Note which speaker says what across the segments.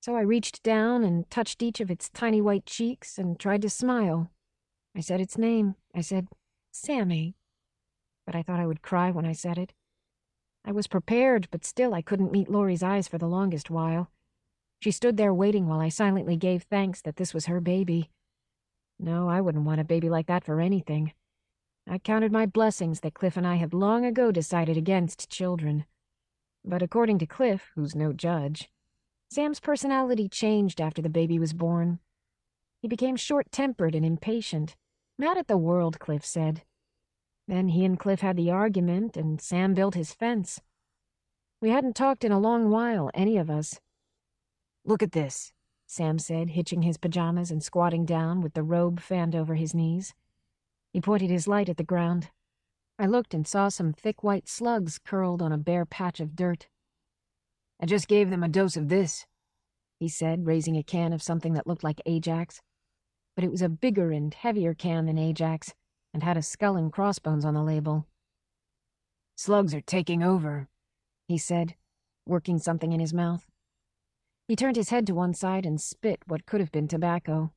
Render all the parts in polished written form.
Speaker 1: So I reached down and touched each of its tiny white cheeks and tried to smile. I said its name. I said, Sammy. But I thought I would cry when I said it. I was prepared, but still I couldn't meet Laurie's eyes for the longest while. She stood there waiting while I silently gave thanks that this was her baby. No, I wouldn't want a baby like that for anything. I counted my blessings that Cliff and I had long ago decided against children. But according to Cliff, who's no judge, Sam's personality changed after the baby was born. He became short-tempered and impatient. Mad at the world, Cliff said. Then he and Cliff had the argument, and Sam built his fence. We hadn't talked in a long while, any of us. "Look at this," Sam said, hitching his pajamas and squatting down with the robe fanned over his knees. He pointed his light at the ground. I looked and saw some thick white slugs curled on a bare patch of dirt. "I just gave them a dose of this," he said, raising a can of something that looked like Ajax. But it was a bigger and heavier can than Ajax, and had a skull and crossbones on the label. "Slugs are taking over," he said, working something in his mouth. He turned his head to one side and spit what could have been tobacco.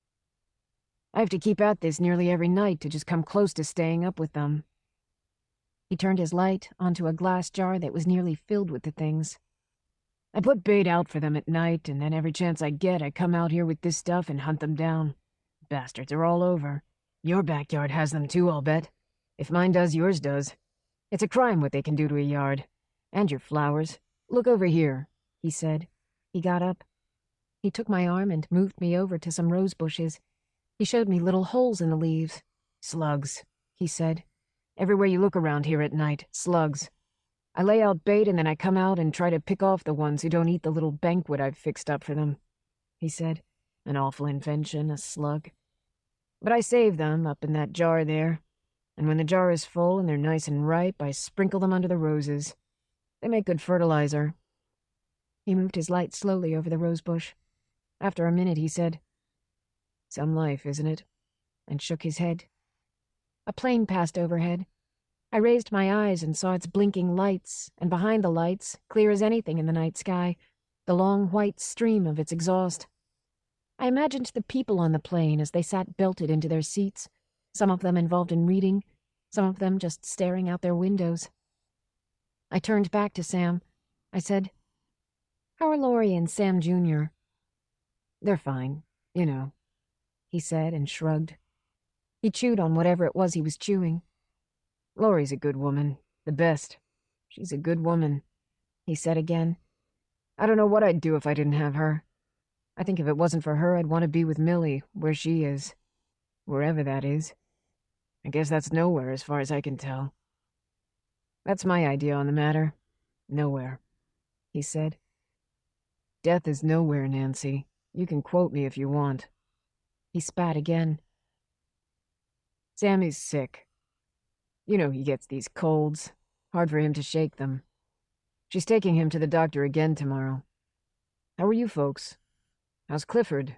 Speaker 1: "I have to keep at this nearly every night to just come close to staying up with them." He turned his light onto a glass jar that was nearly filled with the things. "I put bait out for them at night, and then every chance I get, I come out here with this stuff and hunt them down. Bastards are all over. Your backyard has them too, I'll bet. If mine does, yours does. It's a crime what they can do to a yard. And your flowers. Look over here," he said. He got up. He took my arm and moved me over to some rose bushes. He showed me little holes in the leaves. "Slugs," he said. "Everywhere you look around here at night, slugs. I lay out bait and then I come out and try to pick off the ones who don't eat the little banquet I've fixed up for them," he said. "An awful invention, a slug. But I save them up in that jar there, and when the jar is full and they're nice and ripe, I sprinkle them under the roses. They make good fertilizer." He moved his light slowly over the rosebush. After a minute, he said, "Some life, isn't it?" and shook his head. A plane passed overhead. I raised my eyes and saw its blinking lights, and behind the lights, clear as anything in the night sky, the long white stream of its exhaust. I imagined the people on the plane as they sat belted into their seats, some of them involved in reading, some of them just staring out their windows. I turned back to Sam. I said, "How are Laurie and Sam Jr.?" "They're fine, you know," he said and shrugged. He chewed on whatever it was he was chewing. "Laurie's a good woman, the best. She's a good woman," he said again. "I don't know what I'd do if I didn't have her. I think if it wasn't for her, I'd want to be with Millie, where she is. Wherever that is. I guess that's nowhere as far as I can tell. That's my idea on the matter. Nowhere," he said. "Death is nowhere, Nancy. You can quote me if you want." He spat again. "Sammy's sick. You know he gets these colds. Hard for him to shake them. She's taking him to the doctor again tomorrow. How are you folks? How's Clifford?"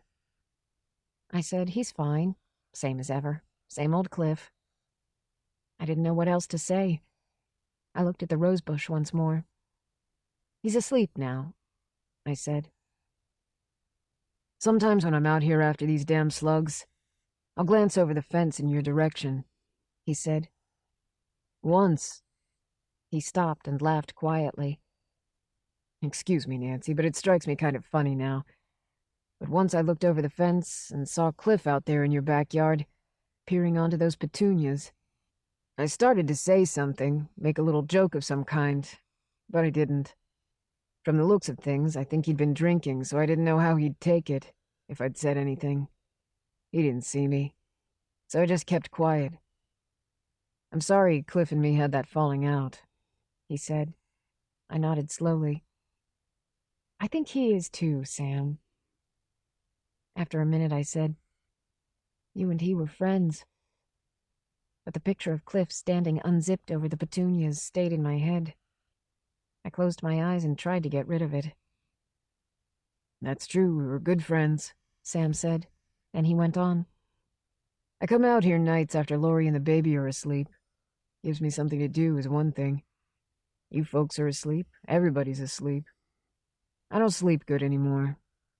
Speaker 1: I said, "He's fine. Same as ever. Same old Cliff." I didn't know what else to say. I looked at the rosebush once more. "He's asleep now," I said. "Sometimes when I'm out here after these damn slugs, I'll glance over the fence in your direction," he said. "Once—" He stopped and laughed quietly. "Excuse me, Nancy, but it strikes me kind of funny now. But once I looked over the fence and saw Cliff out there in your backyard, peering onto those petunias. I started to say something, make a little joke of some kind, but I didn't. From the looks of things, I think he'd been drinking, so I didn't know how he'd take it, if I'd said anything. He didn't see me, so I just kept quiet. I'm sorry Cliff and me had that falling out," he said. I nodded slowly. "I think he is too, Sam." After a minute, I said, "You and he were friends." But the picture of Cliff standing unzipped over the petunias stayed in my head. I closed my eyes and tried to get rid of it. "That's true, we were good friends," Sam said, and he went on. "I come out here nights after Laurie and the baby are asleep. Gives me something to do is one thing. You folks are asleep, everybody's asleep. I don't sleep good anymore.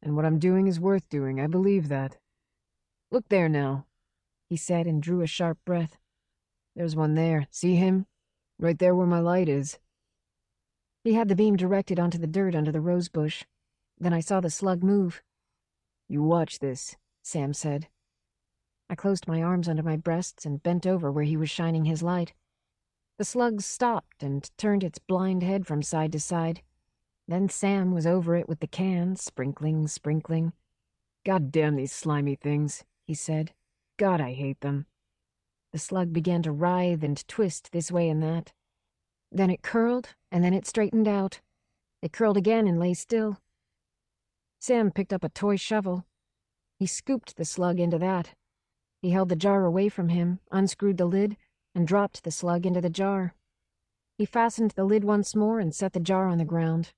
Speaker 2: And what I'm doing is worth doing, I believe that. Look there now, he said and drew a sharp breath. There's one there, see him? Right there where my light is.
Speaker 1: He had the beam directed onto the dirt under the rose bush. Then I saw the slug move.
Speaker 2: You watch this,
Speaker 1: Sam said. I closed my arms under my breasts and bent over where he was shining his light. The slug stopped and turned its blind head from side to side. Then Sam was over it with the can, sprinkling, sprinkling.
Speaker 2: God damn these slimy things, he said. God, I hate them.
Speaker 1: The slug began to writhe and twist this way and that. Then it curled, and then it straightened out. It curled again and lay still. Sam picked up a toy shovel. He scooped the slug into that. He held the jar away from him, unscrewed the lid, and dropped the slug into the jar. He fastened the lid once more and set the jar on the ground.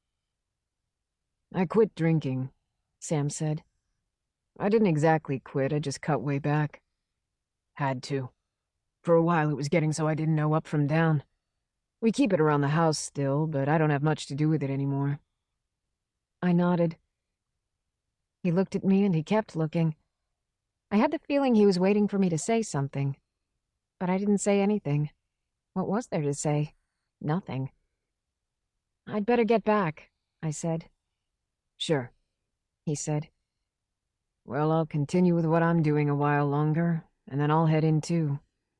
Speaker 2: I quit drinking,
Speaker 1: Sam said.
Speaker 2: I didn't exactly quit, I just cut way back. Had to. For a while it was getting so I didn't know up from down. We keep it around the house still, but I don't have much to do with it anymore.
Speaker 1: I nodded. He looked at me and he kept looking. I had the feeling he was waiting for me to say something. But I didn't say anything. What was there to say? Nothing. I'd better get back, I said.
Speaker 2: Sure,
Speaker 1: he said.
Speaker 2: Well, I'll continue with what I'm doing a while longer, and then I'll head in too.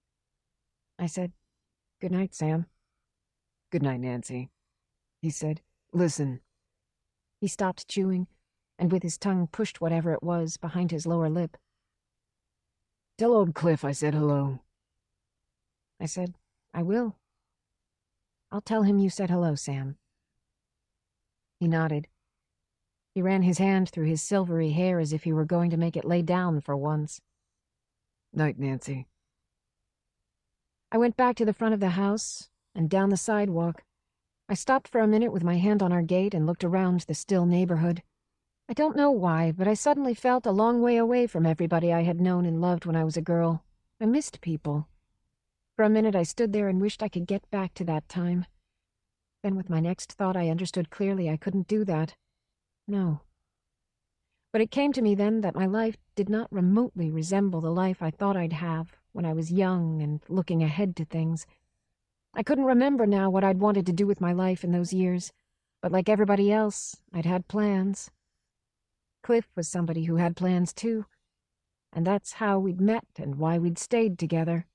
Speaker 1: I said, Good night, Sam.
Speaker 2: Good night, Nancy. He said, Listen.
Speaker 1: He stopped chewing, and with his tongue pushed whatever it was behind his lower lip.
Speaker 2: Tell old Cliff I said hello.
Speaker 1: I said, I will. I'll tell him you said hello, Sam. He nodded. He ran his hand through his silvery hair as if he were going to make it lay down for once.
Speaker 2: Night, Nancy.
Speaker 1: I went back to the front of the house and down the sidewalk. I stopped for a minute with my hand on our gate and looked around the still neighborhood. I don't know why, but I suddenly felt a long way away from everybody I had known and loved when I was a girl. I missed people. For a minute I stood there and wished I could get back to that time. Then with my next thought I understood clearly I couldn't do that. No. But it came to me then that my life did not remotely resemble the life I thought I'd have when I was young and looking ahead to things. I couldn't remember now what I'd wanted to do with my life in those years, but like everybody else, I'd had plans. Cliff was somebody who had plans too, and that's how we'd met and why we'd stayed together.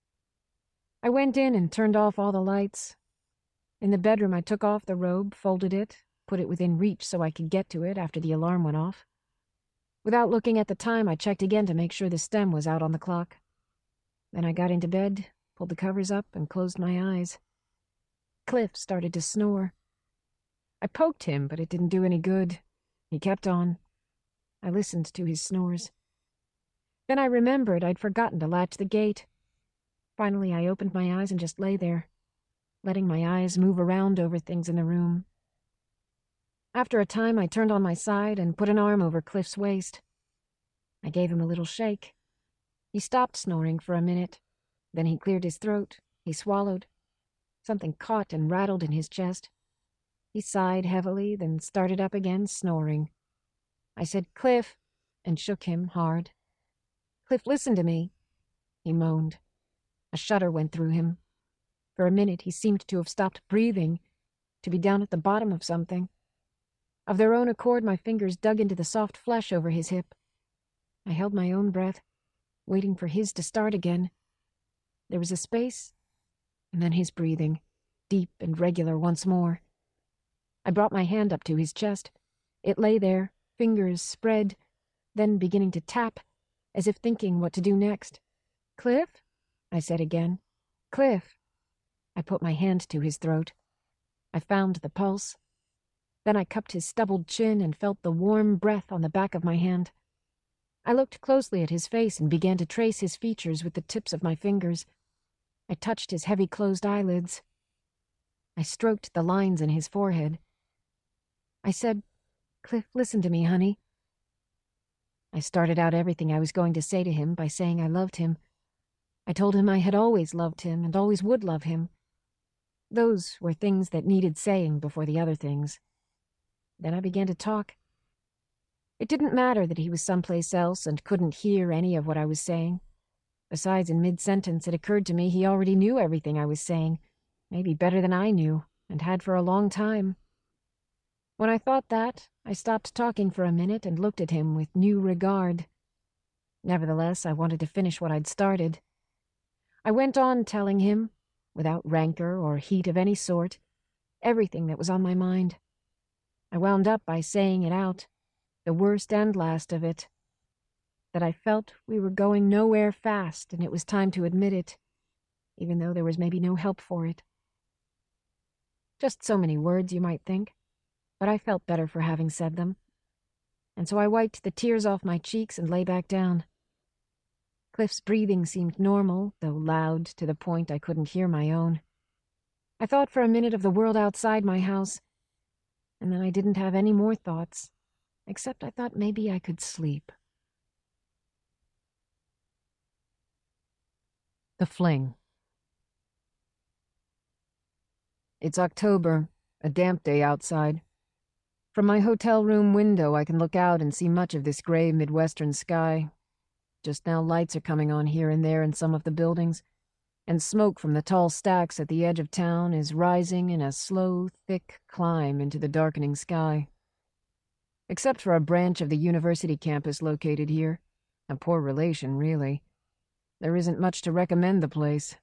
Speaker 1: I went in and turned off all the lights. In the bedroom I took off the robe, folded it, put it within reach so I could get to it after the alarm went off. Without looking at the time, I checked again to make sure the stem was out on the clock. Then I got into bed, pulled the covers up, and closed my eyes. Cliff started to snore. I poked him, but it didn't do any good. He kept on. I listened to his snores. Then I remembered I'd forgotten to latch the gate. Finally, I opened my eyes and just lay there, letting my eyes move around over things in the room. After a time, I turned on my side and put an arm over Cliff's waist. I gave him a little shake. He stopped snoring for a minute. Then he cleared his throat. He swallowed. Something caught and rattled in his chest. He sighed heavily, then started up again, snoring. I said, Cliff, and shook him hard. Cliff, listen to me. He moaned. A shudder went through him. For a minute, he seemed to have stopped breathing, to be down at the bottom of something. Of their own accord, my fingers dug into the soft flesh over his hip. I held my own breath, waiting for his to start again. There was a space, and then his breathing, deep and regular once more. I brought my hand up to his chest. It lay there, fingers spread, then beginning to tap, as if thinking what to do next. Cliff? I said again. Cliff. I put my hand to his throat. I found the pulse. Then I cupped his stubbled chin and felt the warm breath on the back of my hand. I looked closely at his face and began to trace his features with the tips of my fingers. I touched his heavy closed eyelids. I stroked the lines in his forehead. I said, Cliff, listen to me, honey. I started out everything I was going to say to him by saying I loved him. I told him I had always loved him and always would love him. Those were things that needed saying before the other things. Then I began to talk. It didn't matter that he was someplace else and couldn't hear any of what I was saying. Besides, in mid-sentence, it occurred to me he already knew everything I was saying, maybe better than I knew, and had for a long time. When I thought that, I stopped talking for a minute and looked at him with new regard. Nevertheless, I wanted to finish what I'd started. I went on telling him, without rancor or heat of any sort, everything that was on my mind. I wound up by saying it out, the worst and last of it, that I felt we were going nowhere fast and it was time to admit it, even though there was maybe no help for it. Just so many words, you might think, but I felt better for having said them. And so I wiped the tears off my cheeks and lay back down. Cliff's breathing seemed normal, though loud to the point I couldn't hear my own. I thought for a minute of the world outside my house, and then I didn't have any more thoughts, except I thought maybe I could sleep. The Fling. It's October, a damp day outside. From my hotel room window, I can look out and see much of this gray Midwestern sky. Just now lights are coming on here and there in some of the buildings, and smoke from the tall stacks at the edge of town is rising in a slow, thick climb into the darkening sky. Except for a branch of the university campus located here, a poor relation, really, there isn't much to recommend the place.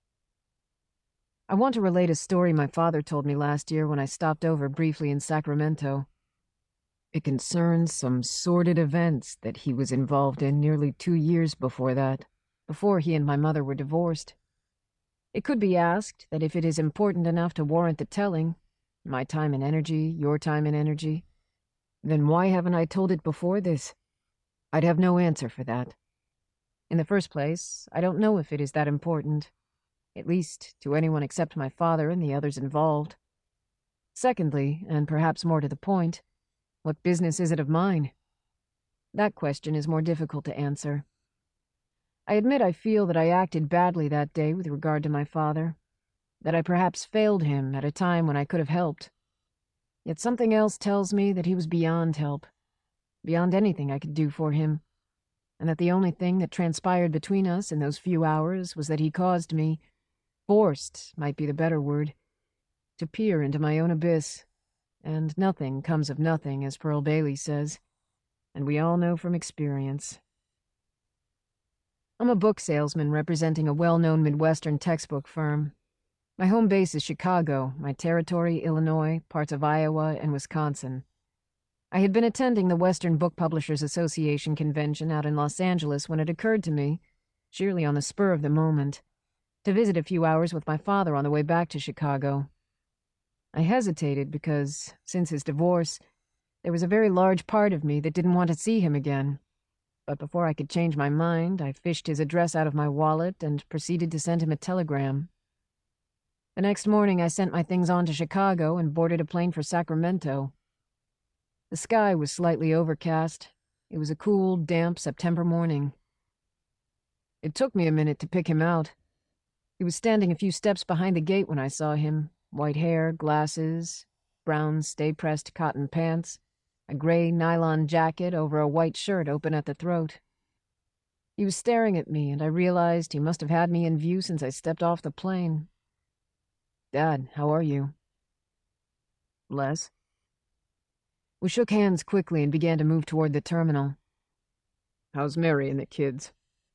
Speaker 1: I want to relate a story my father told me last year when I stopped over briefly in Sacramento. It concerns some sordid events that he was involved in nearly 2 years before that, before he and my mother were divorced. It could be asked that if it is important enough to warrant the telling, my time and energy, your time and energy, then why haven't I told it before this? I'd have no answer for that. In the first place, I don't know if it is that important, at least to anyone except my father and the others involved. Secondly, and perhaps more to the point, what business is it of mine? That question is more difficult to answer. I admit I feel that I acted badly that day with regard to my father, that I perhaps failed him at a time when I could have helped. Yet something else tells me that he was beyond help, beyond anything I could do for him, and that the only thing that transpired between us in those few hours was that he caused me, forced might be the better word, to peer into my own abyss, and nothing comes of nothing, as Pearl Bailey says, and we all know from experience. I'm a book salesman representing a well-known Midwestern textbook firm. My home base is Chicago, my territory, Illinois, parts of Iowa, and Wisconsin. I had been attending the Western Book Publishers Association convention out in Los Angeles when it occurred to me, sheerly on the spur of the moment, to visit a few hours with my father on the way back to Chicago. I hesitated because, since his divorce, there was a very large part of me that didn't want to see him again. But before I could change my mind, I fished his address out of my wallet and proceeded to send him a telegram. The next morning, I sent my things on to Chicago and boarded a plane for Sacramento. The sky was slightly overcast. It was a cool, damp September morning. It took me a minute to pick him out. He was standing a few steps behind the gate when I saw him. White hair, glasses, brown stay-pressed cotton pants, a gray nylon jacket over a white shirt open at the throat. He was staring at me, and I realized he must have had me in view since I stepped off the plane. "Dad, how are you?" "Les?" We shook hands quickly and began to move toward the terminal. "How's Mary and the kids?"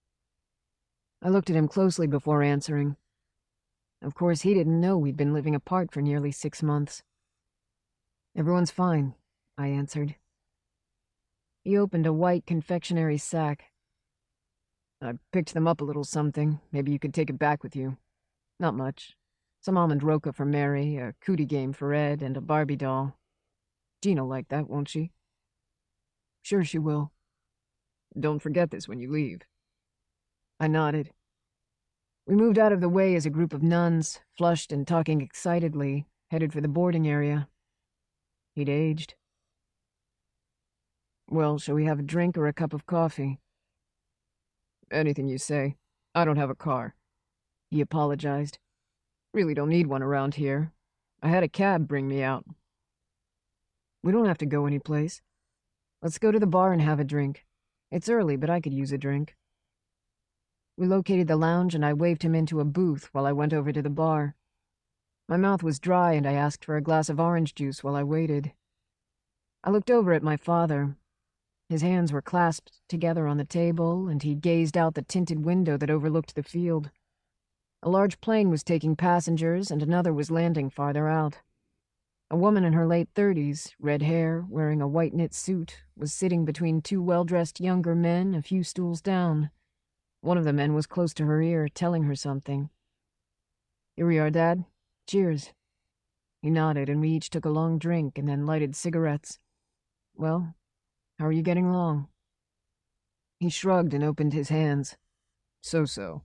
Speaker 1: I looked at him closely before answering. Of course, he didn't know we'd been living apart for nearly 6 months. "Everyone's fine," I answered. He opened a white confectionery sack. "I picked them up a little something. Maybe you could take it back with you. Not much. Some almond roca for Mary, a cootie game for Ed, and a Barbie doll. Jean'll like that, won't she?" "Sure she will." "Don't forget this when you leave." I nodded. We moved out of the way as a group of nuns, flushed and talking excitedly, headed for the boarding area. He'd aged. "Well, shall we have a drink or a cup of coffee?" "Anything you say. I don't have a car." He apologized. "Really don't need one around here. I had a cab bring me out." "We don't have to go anyplace."
Speaker 2: Let's go to the bar and have a drink. It's early, but I could use a drink. We located the lounge and I waved him into a booth while I went over to the bar. My mouth was dry and I asked for a glass of orange juice while I waited. I looked over at my father. His hands were clasped together on the table and he gazed out the tinted window that overlooked the field. A large plane was taking passengers and another was landing farther out. A woman in her late 30s, red hair, wearing a white knit suit, was sitting between two well-dressed younger men a few stools down. One of the men was close to her ear, telling her something. "Here we are, Dad. Cheers." He nodded, and we each took a long drink and then lighted cigarettes. "Well, how are you getting along?" He shrugged and opened his hands. "So-so."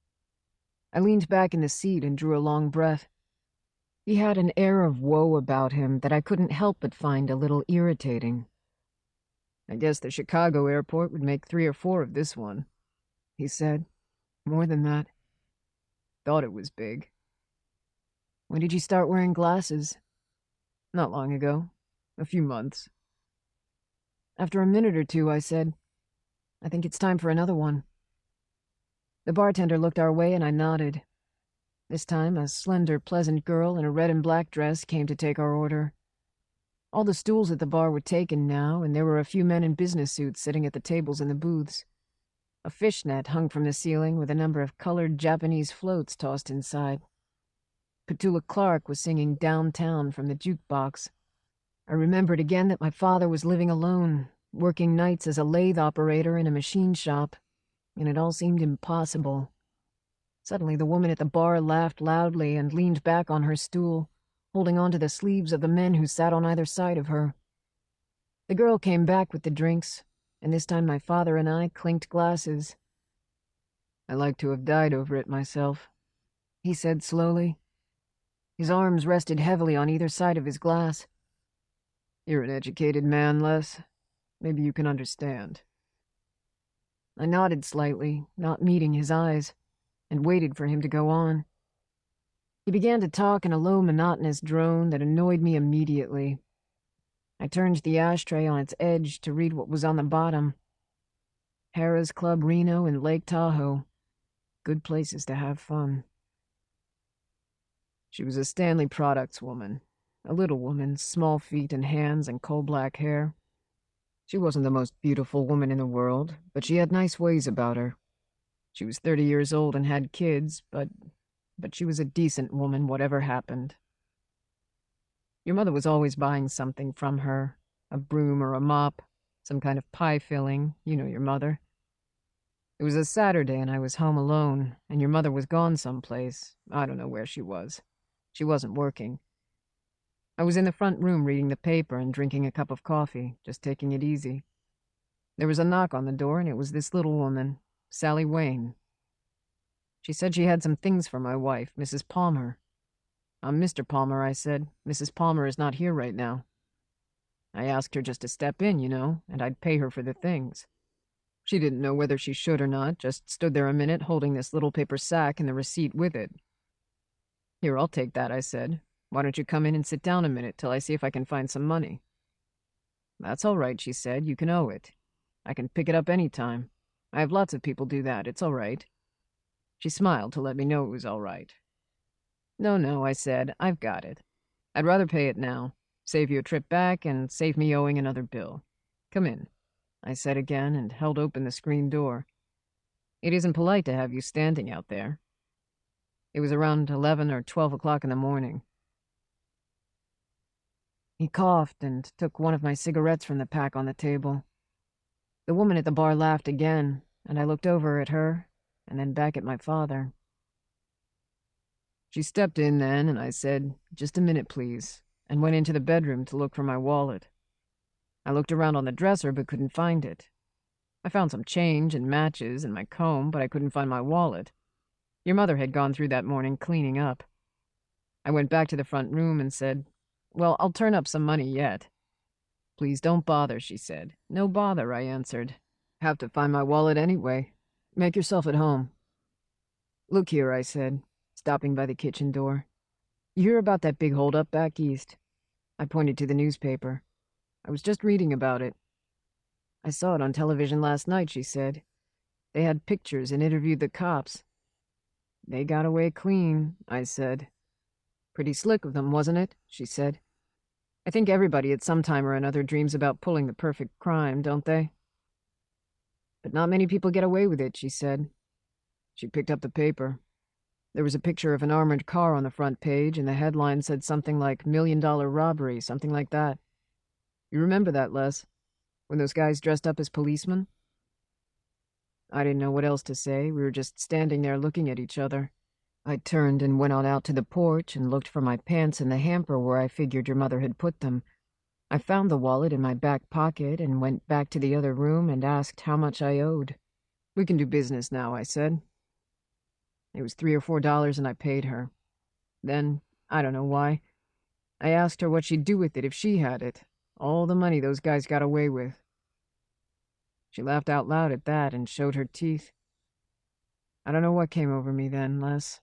Speaker 2: I leaned back in the seat and drew a long breath. He had an air of woe about him that I couldn't help but find a little irritating. "I guess the Chicago airport would make 3 or 4 of this one," he said. "More than that." "Thought it was big." "When did you start wearing glasses?" "Not long ago. A few months." After a minute or two, I said, "I think it's time for another one." The bartender looked our way and I nodded. This time, a slender, pleasant girl in a red and black dress came to take our order. All the stools at the bar were taken now, and there were a few men in business suits sitting at the tables in the booths. A fishnet hung from the ceiling with a number of colored Japanese floats tossed inside. Petula Clark was singing Downtown from the jukebox. I remembered again that my father was living alone, working nights as a lathe operator in a machine shop, and it all seemed impossible. Suddenly the woman at the bar laughed loudly and leaned back on her stool, holding on to the sleeves of the men who sat on either side of her. The girl came back with the drinks, and this time my father and I clinked glasses. "I like to have died over it myself," he said slowly. His arms rested heavily on either side of his glass. "You're an educated man, Les. Maybe you can understand." I nodded slightly, not meeting his eyes, and waited for him to go on. He began to talk in a low, monotonous drone that annoyed me immediately. I turned the ashtray on its edge to read what was on the bottom. Harrah's Club Reno and Lake Tahoe. Good places to have fun. She was a Stanley Products woman. A little woman, small feet and hands and coal-black hair. She wasn't the most beautiful woman in the world, but she had nice ways about her. She was 30 years old and had kids, but she was a decent woman, whatever happened. Your mother was always buying something from her, a broom or a mop, some kind of pie filling, you know your mother. It was a Saturday and I was home alone, and your mother was gone someplace. I don't know where she was. She wasn't working. I was in the front room reading the paper and drinking a cup of coffee, just taking it easy. There was a knock on the door and it was this little woman, Sally Wayne. She said she had some things for my wife, Mrs. Palmer. "I'm Mr. Palmer," I said. "Mrs. Palmer is not here right now." I asked her just to step in, you know, and I'd pay her for the things. She didn't know whether she should or not, just stood there a minute holding this little paper sack and the receipt with it. "Here, I'll take that," I said. "Why don't you come in and sit down a minute till I see if I can find some money?" "That's all right," she said. "You can owe it. I can pick it up any time. I have lots of people do that. It's all right." She smiled to let me know it was all right. No, I said. "I've got it. I'd rather pay it now. Save you a trip back and save me owing another bill. Come in," I said again and held open the screen door. "It isn't polite to have you standing out there." It was around 11 or 12 o'clock in the morning. He coughed and took one of my cigarettes from the pack on the table. The woman at the bar laughed again, and I looked over at her and then back at my father. She stepped in then, and I said, "Just a minute, please," and went into the bedroom to look for my wallet. I looked around on the dresser but couldn't find it. I found some change and matches and my comb, but I couldn't find my wallet. Your mother had gone through that morning cleaning up. I went back to the front room and said, "Well, I'll turn up some money yet." "Please don't bother," she said. "No bother," I answered. "Have to find my wallet anyway. Make yourself at home." "Look here," I said, stopping by the kitchen door. "You hear about that big holdup back east?" I pointed to the newspaper. "I was just reading about it." I saw it on television last night, she said. They had pictures and interviewed the cops. They got away clean, I said. Pretty slick of them, wasn't it? She said. I think everybody at some time or another dreams about pulling the perfect crime, don't they? But not many people get away with it, she said. She picked up the paper. There was a picture of an armored car on the front page, and the headline said something like $1 million robbery, something like that. You remember that, Les? When those guys dressed up as policemen? I didn't know what else to say. We were just standing there looking at each other. I turned and went on out to the porch and looked for my pants in the hamper where I figured your mother had put them. I found the wallet in my back pocket and went back to the other room and asked how much I owed. We can do business now, I said. It was $3 or $4 and I paid her. Then, I don't know why, I asked her what she'd do with it if she had it. All the money those guys got away with. She laughed out loud at that and showed her teeth. I don't know what came over me then, Les.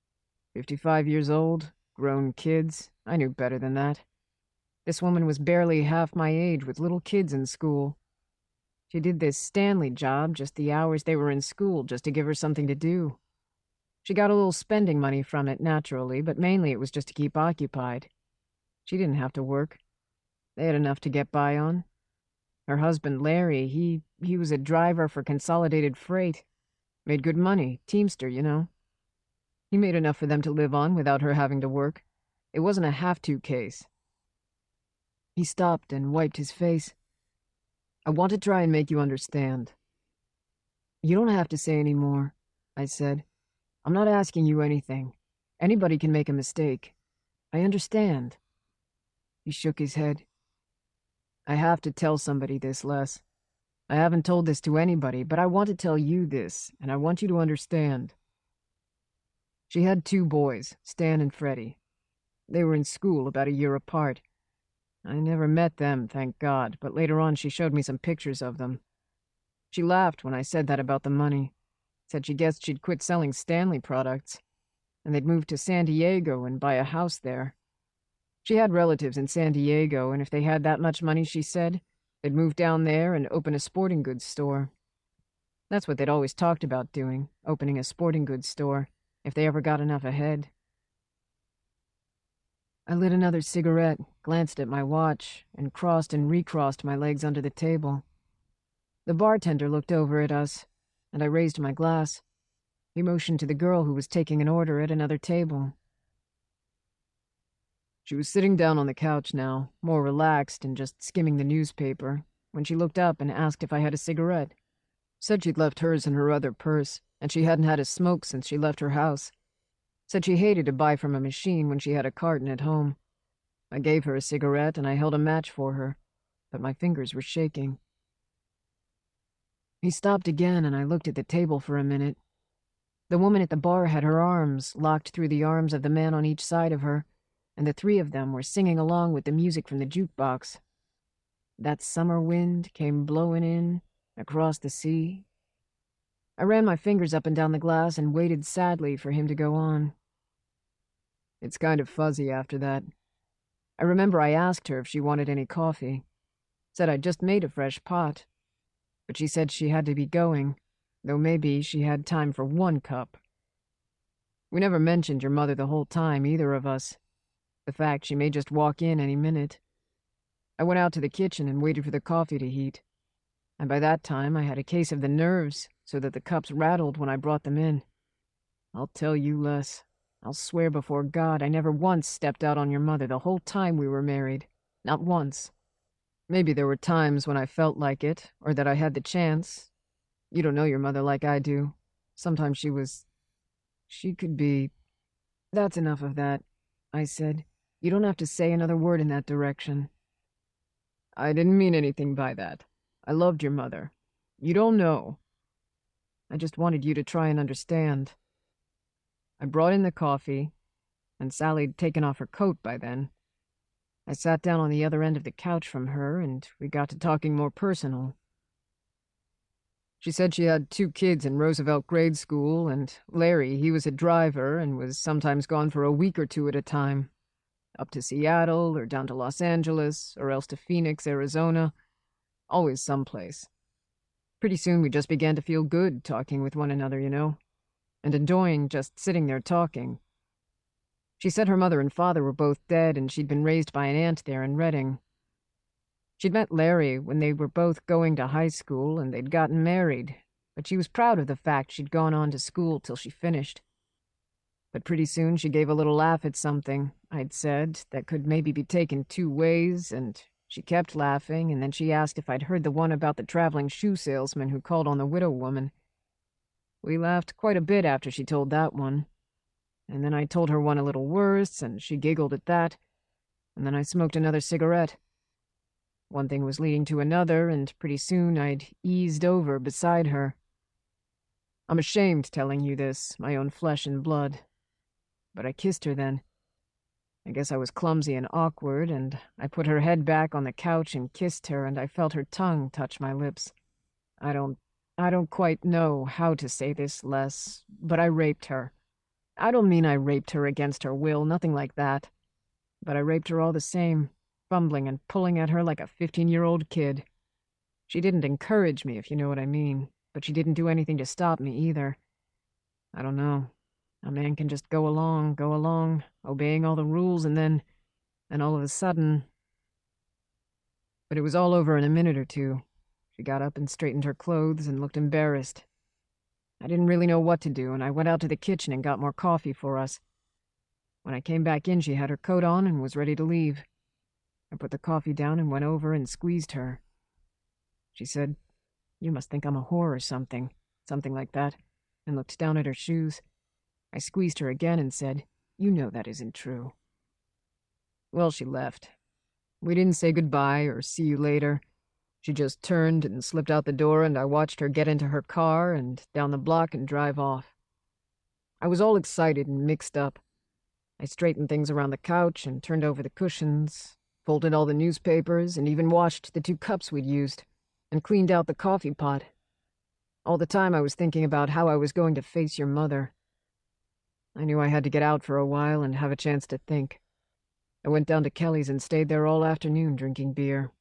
Speaker 2: 55 years old, grown kids, I knew better than that. This woman was barely half my age with little kids in school. She did this Stanley job just the hours they were in school just to give her something to do. She got a little spending money from it, naturally, but mainly it was just to keep occupied. She didn't have to work. They had enough to get by on. Her husband, Larry, he was a driver for Consolidated Freight. Made good money, teamster, you know. He made enough for them to live on without her having to work. It wasn't a have-to case. He stopped and wiped his face. I want to try and make you understand. You don't have to say any more, I said. I'm not asking you anything. Anybody can make a mistake. I understand. He shook his head. I have to tell somebody this, Les. I haven't told this to anybody, but I want to tell you this, and I want you to understand. She had 2 boys, Stan and Freddie. They were in school about a year apart. I never met them, thank God, but later on she showed me some pictures of them. She laughed when I said that about the money. Said she guessed she'd quit selling Stanley products, and they'd move to San Diego and buy a house there. She had relatives in San Diego, and if they had that much money, she said, they'd move down there and open a sporting goods store. That's what they'd always talked about doing, opening a sporting goods store, if they ever got enough ahead. I lit another cigarette, glanced at my watch, and crossed and recrossed my legs under the table. The bartender looked over at us, and I raised my glass. He motioned to the girl who was taking an order at another table. She was sitting down on the couch now, more relaxed and just skimming the newspaper, when she looked up and asked if I had a cigarette. Said she'd left hers in her other purse, and she hadn't had a smoke since she left her house. Said she hated to buy from a machine when she had a carton at home. I gave her a cigarette and I held a match for her, but my fingers were shaking. He stopped again and I looked at the table for a minute. The woman at the bar had her arms locked through the arms of the man on each side of her, and the 3 of them were singing along with the music from the jukebox. That summer wind came blowing in across the sea. I ran my fingers up and down the glass and waited sadly for him to go on. It's kind of fuzzy after that. I remember I asked her if she wanted any coffee. Said I'd just made a fresh pot. But she said she had to be going, though maybe she had time for 1 cup. We never mentioned your mother the whole time, either of us. The fact she may just walk in any minute. I went out to the kitchen and waited for the coffee to heat. And by that time I had a case of the nerves, so that the cups rattled when I brought them in. I'll tell you, Les, I'll swear before God I never once stepped out on your mother the whole time we were married. Not once. Maybe there were times when I felt like it, or that I had the chance. You don't know your mother like I do. Sometimes she could be... That's enough of that, I said. You don't have to say another word in that direction. I didn't mean anything by that. I loved your mother. You don't know. I just wanted you to try and understand. I brought in the coffee, and Sally'd taken off her coat by then. I sat down on the other end of the couch from her, and we got to talking more personal. She said she had 2 kids in Roosevelt grade school, and Larry, he was a driver and was sometimes gone for a week or 2 at a time. Up to Seattle, or down to Los Angeles, or else to Phoenix, Arizona. Always someplace. Pretty soon we just began to feel good talking with one another, and enjoying just sitting there talking. She said her mother and father were both dead and she'd been raised by an aunt there in Redding. She'd met Larry when they were both going to high school and they'd gotten married, but she was proud of the fact she'd gone on to school till she finished. But pretty soon she gave a little laugh at something I'd said that could maybe be taken two ways, and she kept laughing, and then she asked if I'd heard the one about the traveling shoe salesman who called on the widow woman. We laughed quite a bit after she told that one. And then I told her one a little worse, and she giggled at that, and then I smoked another cigarette. One thing was leading to another, and pretty soon I'd eased over beside her. I'm ashamed telling you this, my own flesh and blood. But I kissed her then. I guess I was clumsy and awkward, and I put her head back on the couch and kissed her, and I felt her tongue touch my lips. I don't quite know how to say this, Les, but I raped her. I don't mean I raped her against her will, nothing like that. But I raped her all the same, fumbling and pulling at her like a 15-year-old kid. She didn't encourage me, if you know what I mean, but she didn't do anything to stop me either. I don't know. A man can just go along, obeying all the rules, and then all of a sudden... But it was all over in a minute or two. She got up and straightened her clothes and looked embarrassed. I didn't really know what to do, and I went out to the kitchen and got more coffee for us. When I came back in, she had her coat on and was ready to leave. I put the coffee down and went over and squeezed her. She said, "You must think I'm a whore or something like that," and looked down at her shoes. I squeezed her again and said, "You know that isn't true." Well, she left. We didn't say goodbye or see you later. She just turned and slipped out the door, and I watched her get into her car and down the block and drive off. I was all excited and mixed up. I straightened things around the couch and turned over the cushions, folded all the newspapers, and even washed the 2 cups we'd used, and cleaned out the coffee pot. All the time I was thinking about how I was going to face your mother. I knew I had to get out for a while and have a chance to think. I went down to Kelly's and stayed there all afternoon drinking beer.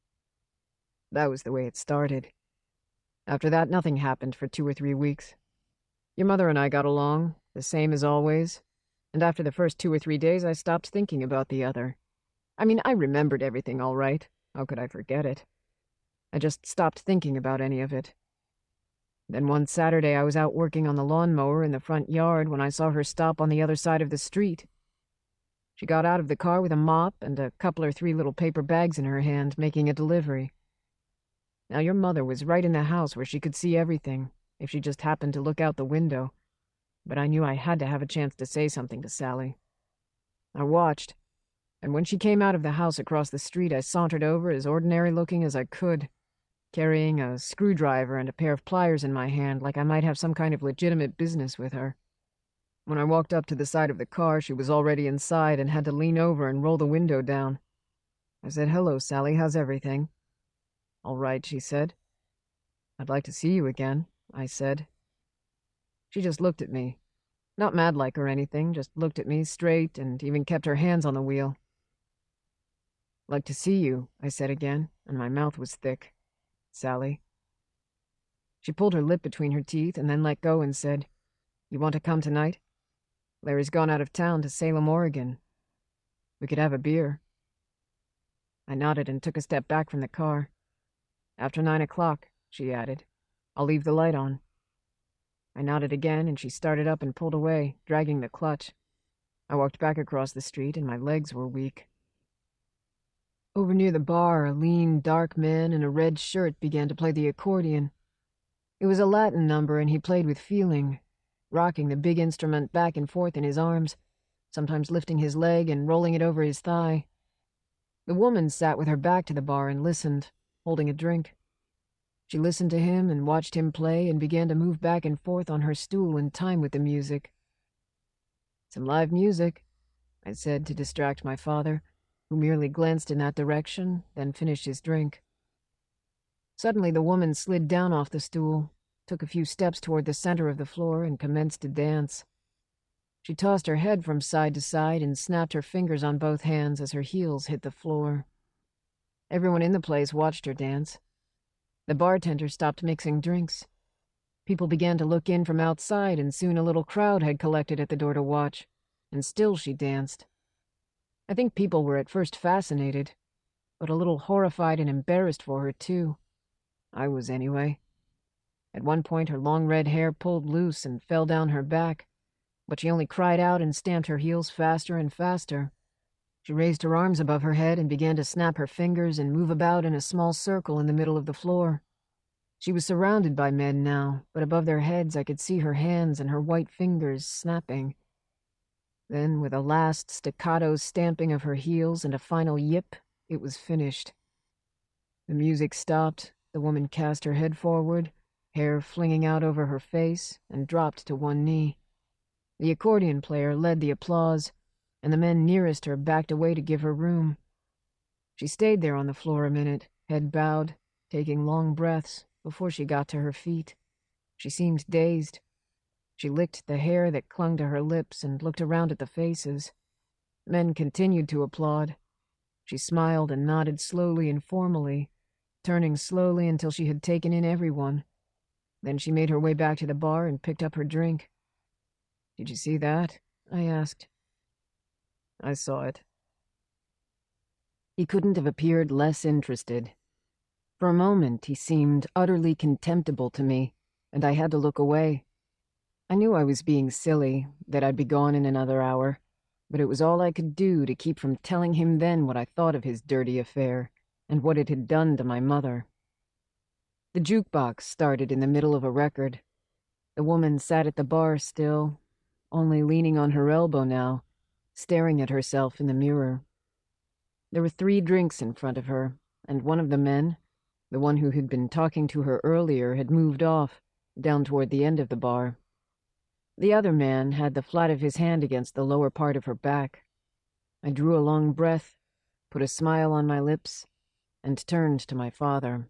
Speaker 2: That was the way it started. After that, nothing happened for 2 or 3 weeks. Your mother and I got along, the same as always, and after the first 2 or 3 days, I stopped thinking about the other. I mean, I remembered everything all right. How could I forget it? I just stopped thinking about any of it. Then one Saturday, I was out working on the lawnmower in the front yard when I saw her stop on the other side of the street. She got out of the car with a mop and a couple or 3 little paper bags in her hand, making a delivery. Now, your mother was right in the house where she could see everything, if she just happened to look out the window. But I knew I had to have a chance to say something to Sally. I watched, and when she came out of the house across the street, I sauntered over as ordinary-looking as I could, carrying a screwdriver and a pair of pliers in my hand like I might have some kind of legitimate business with her. When I walked up to the side of the car, she was already inside and had to lean over and roll the window down. I said, "Hello, Sally, how's everything?" "All right," she said. "I'd like to see you again," I said. She just looked at me. Not mad like or anything, just looked at me straight and even kept her hands on the wheel. "Like to see you," I said again, and my mouth was thick. "Sally." She pulled her lip between her teeth and then let go and said, "You want to come tonight? Larry's gone out of town to Salem, Oregon. We could have a beer." I nodded and took a step back from the car. "After 9 o'clock, she added. "I'll leave the light on." I nodded again, and she started up and pulled away, dragging the clutch. I walked back across the street, and my legs were weak. Over near the bar, a lean, dark man in a red shirt began to play the accordion. It was a Latin number, and he played with feeling, rocking the big instrument back and forth in his arms, sometimes lifting his leg and rolling it over his thigh. The woman sat with her back to the bar and listened, holding a drink. She listened to him and watched him play and began to move back and forth on her stool in time with the music. "Some live music," I said to distract my father, who merely glanced in that direction, then finished his drink. Suddenly the woman slid down off the stool, took a few steps toward the center of the floor, and commenced to dance. She tossed her head from side to side and snapped her fingers on both hands as her heels hit the floor. Everyone in the place watched her dance. The bartender stopped mixing drinks. People began to look in from outside, and soon a little crowd had collected at the door to watch, and still she danced. I think people were at first fascinated, but a little horrified and embarrassed for her, too. I was, anyway. At one point, her long red hair pulled loose and fell down her back, but she only cried out and stamped her heels faster and faster. She raised her arms above her head and began to snap her fingers and move about in a small circle in the middle of the floor. She was surrounded by men now, but above their heads I could see her hands and her white fingers snapping. Then, with a last staccato stamping of her heels and a final yip, it was finished. The music stopped, the woman cast her head forward, hair flinging out over her face, and dropped to one knee. The accordion player led the applause, and the men nearest her backed away to give her room. She stayed there on the floor a minute, head bowed, taking long breaths, before she got to her feet. She seemed dazed. She licked the hair that clung to her lips and looked around at the faces. Men continued to applaud. She smiled and nodded slowly and formally, turning slowly until she had taken in everyone. Then she made her way back to the bar and picked up her drink. "Did you see that?" I asked. "I saw it." He couldn't have appeared less interested. For a moment, he seemed utterly contemptible to me, and I had to look away. I knew I was being silly, that I'd be gone in another hour, but it was all I could do to keep from telling him then what I thought of his dirty affair, and what it had done to my mother. The jukebox started in the middle of a record. The woman sat at the bar still, only leaning on her elbow now, staring at herself in the mirror. There were 3 drinks in front of her, and one of the men, the one who had been talking to her earlier, had moved off, down toward the end of the bar. The other man had the flat of his hand against the lower part of her back. I drew a long breath, put a smile on my lips, and turned to my father.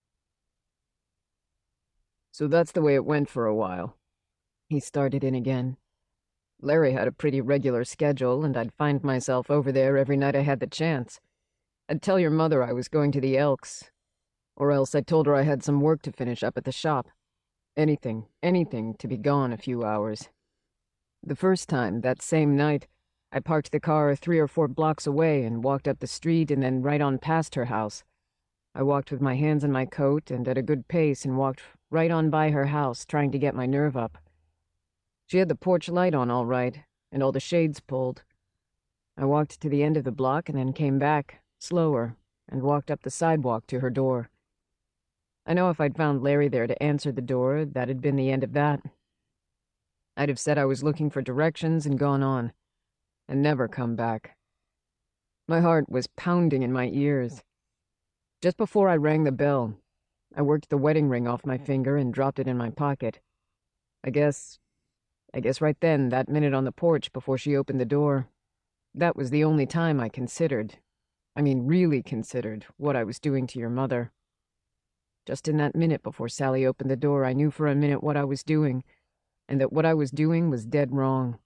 Speaker 2: "So that's the way it went for a while." He started in again. "Larry had a pretty regular schedule, and I'd find myself over there every night I had the chance. I'd tell your mother I was going to the Elks, or else I told her I had some work to finish up at the shop. Anything to be gone a few hours. The first time, that same night, I parked the car 3 or 4 blocks away and walked up the street and then right on past her house. I walked with my hands in my coat and at a good pace and walked right on by her house, trying to get my nerve up. She had the porch light on all right, and all the shades pulled. I walked to the end of the block and then came back, slower, and walked up the sidewalk to her door. I know if I'd found Larry there to answer the door, that'd been the end of that. I'd have said I was looking for directions and gone on, and never come back. My heart was pounding in my ears. Just before I rang the bell, I worked the wedding ring off my finger and dropped it in my pocket. I guess right then, that minute on the porch before she opened the door, that was the only time I considered, really considered, what I was doing to your mother. Just in that minute before Sally opened the door, I knew for a minute what I was doing, and that what I was doing was dead wrong.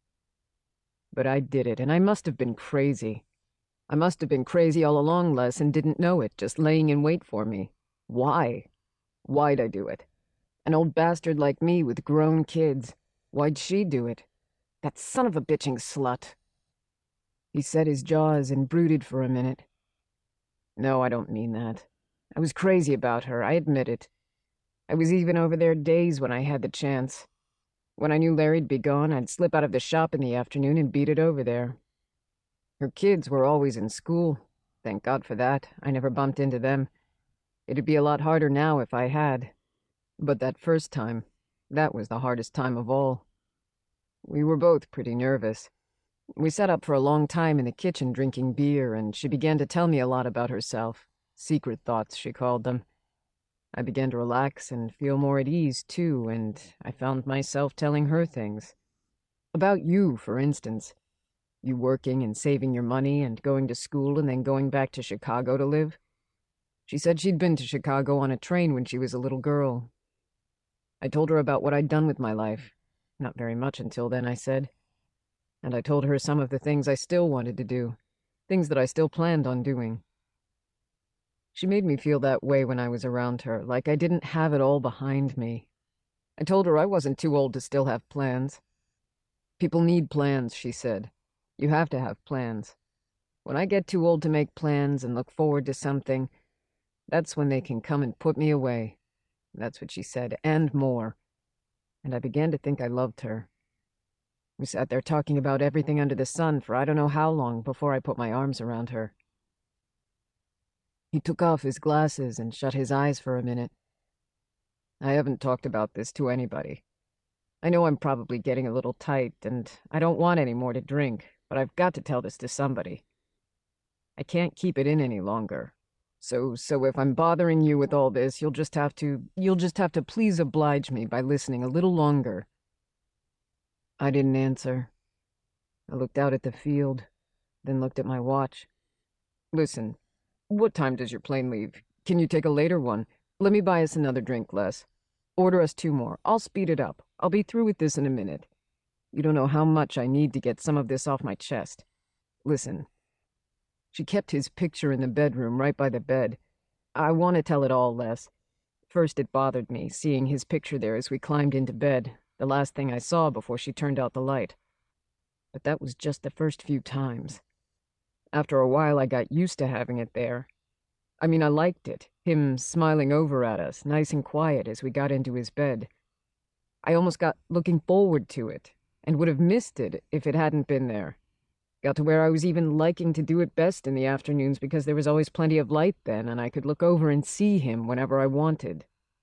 Speaker 2: But I did it, and I must have been crazy. I must have been crazy all along, Les, and didn't know it, just laying in wait for me. Why? Why'd I do it? An old bastard like me with grown kids. Why'd she do it? That son of a bitching slut. He set his jaws and brooded for a minute. No, I don't mean that. I was crazy about her, I admit it. I was even over there days when I had the chance. When I knew Larry'd be gone, I'd slip out of the shop in the afternoon and beat it over there. Her kids were always in school. Thank God for that. I never bumped into them. It'd be a lot harder now if I had. But that first time, that was the hardest time of all. We were both pretty nervous. We sat up for a long time in the kitchen drinking beer, and she began to tell me a lot about herself. Secret thoughts, she called them. I began to relax and feel more at ease, too, and I found myself telling her things. About you, for instance. You working and saving your money and going to school and then going back to Chicago to live. She said she'd been to Chicago on a train when she was a little girl. I told her about what I'd done with my life. Not very much until then, I said. And I told her some of the things I still wanted to do, things that I still planned on doing. She made me feel that way when I was around her, like I didn't have it all behind me. I told her I wasn't too old to still have plans. People need plans, she said. You have to have plans. When I get too old to make plans and look forward to something, that's when they can come and put me away. That's what she said, and more. And I began to think I loved her. We sat there talking about everything under the sun for I don't know how long before I put my arms around her. He took off his glasses and shut his eyes for a minute. I haven't talked about this to anybody. I know I'm probably getting a little tight, and I don't want any more to drink, but I've got to tell this to somebody. I can't keep it in any longer. So if I'm bothering you with all this, you'll just have to please oblige me by listening a little longer. I didn't answer. I looked out at the field, then looked at my watch. Listen, what time does your plane leave? Can you take a later one? Let me buy us another drink, Les. Order us 2 more. I'll speed it up. I'll be through with this in a minute. You don't know how much I need to get some of this off my chest. Listen. She kept his picture in the bedroom right by the bed. I want to tell it all, Les. First it bothered me, seeing his picture there as we climbed into bed, the last thing I saw before she turned out the light. But that was just the first few times. After a while I got used to having it there. I mean, I liked it, him smiling over at us, nice and quiet as we got into his bed. I almost got looking forward to it, and would have missed it if it hadn't been there. Got to where I was even liking to do it best in the afternoons because there was always plenty of light then, and I could look over and see him whenever I wanted.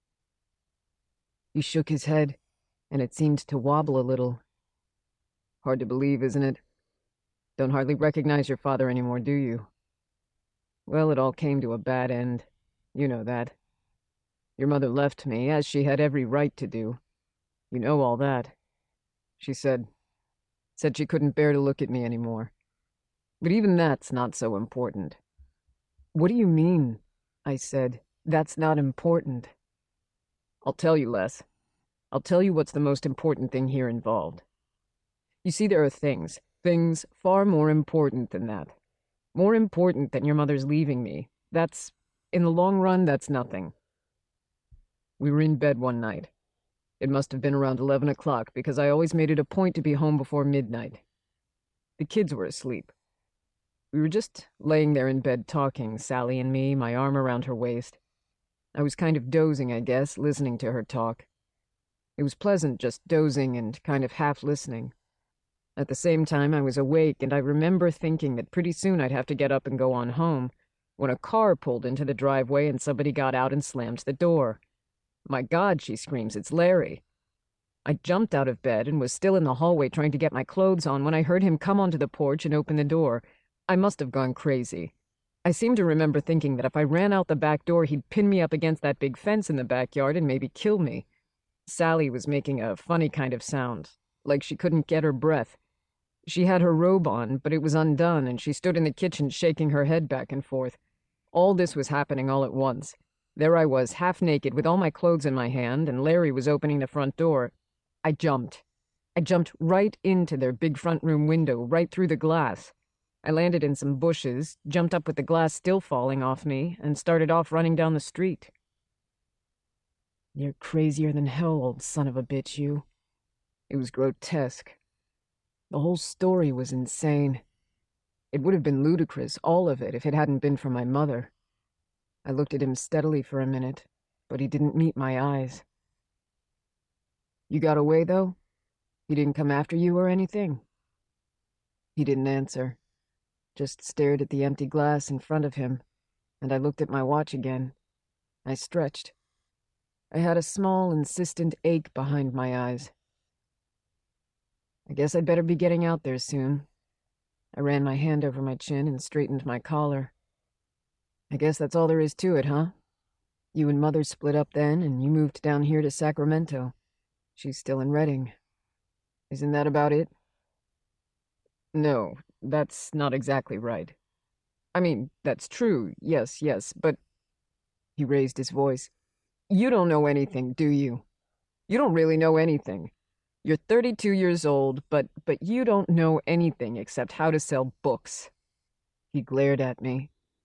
Speaker 2: He shook his head, and it seemed to wobble a little. Hard to believe, isn't it? Don't hardly recognize your father anymore, do you? Well, it all came to a bad end. You know that. Your mother left me, as she had every right to do. You know all that. She said she couldn't bear to look at me anymore. But even that's not so important. What do you mean? I said. That's not important. I'll tell you, Les. I'll tell you what's the most important thing here involved. You see, there are things far more important than that. More important than your mother's leaving me. In the long run, that's nothing. We were in bed one night. It must have been around 11 o'clock because I always made it a point to be home before midnight. The kids were asleep. We were just laying there in bed talking, Sally and me, my arm around her waist. I was kind of dozing, I guess, listening to her talk. It was pleasant just dozing and kind of half listening. At the same time, I was awake, and I remember thinking that pretty soon I'd have to get up and go on home, when a car pulled into the driveway and somebody got out and slammed the door. My God, she screams, it's Larry. I jumped out of bed and was still in the hallway trying to get my clothes on when I heard him come onto the porch and open the door. I must have gone crazy. I seem to remember thinking that if I ran out the back door, he'd pin me up against that big fence in the backyard and maybe kill me. Sally was making a funny kind of sound, like she couldn't get her breath. She had her robe on, but it was undone, and she stood in the kitchen shaking her head back and forth. All this was happening all at once. There I was, half naked, with all my clothes in my hand, and Larry was opening the front door. I jumped. I jumped right into their big front room window, right through the glass. I landed in some bushes, jumped up with the glass still falling off me, and started off running down the street. You're crazier than hell, old son of a bitch, you. It was grotesque. The whole story was insane. It would have been ludicrous, all of it, if it hadn't been for my mother. I looked at him steadily for a minute, but he didn't meet my eyes. You got away, though? He didn't come after you or anything? He didn't answer, just stared at the empty glass in front of him, and I looked at my watch again. I stretched. I had a small, insistent ache behind my eyes. I guess I'd better be getting out there soon. I ran my hand over my chin and straightened my collar. I guess that's all there is to it, huh? You and Mother split up then, and you moved down here to Sacramento. She's still in Redding. Isn't that about it? No, that's not exactly right. I mean, that's true, yes, but... He raised his voice. You don't know anything, do you? You don't really know anything. You're 32 years old, but you don't know anything except how to sell books. He glared at me.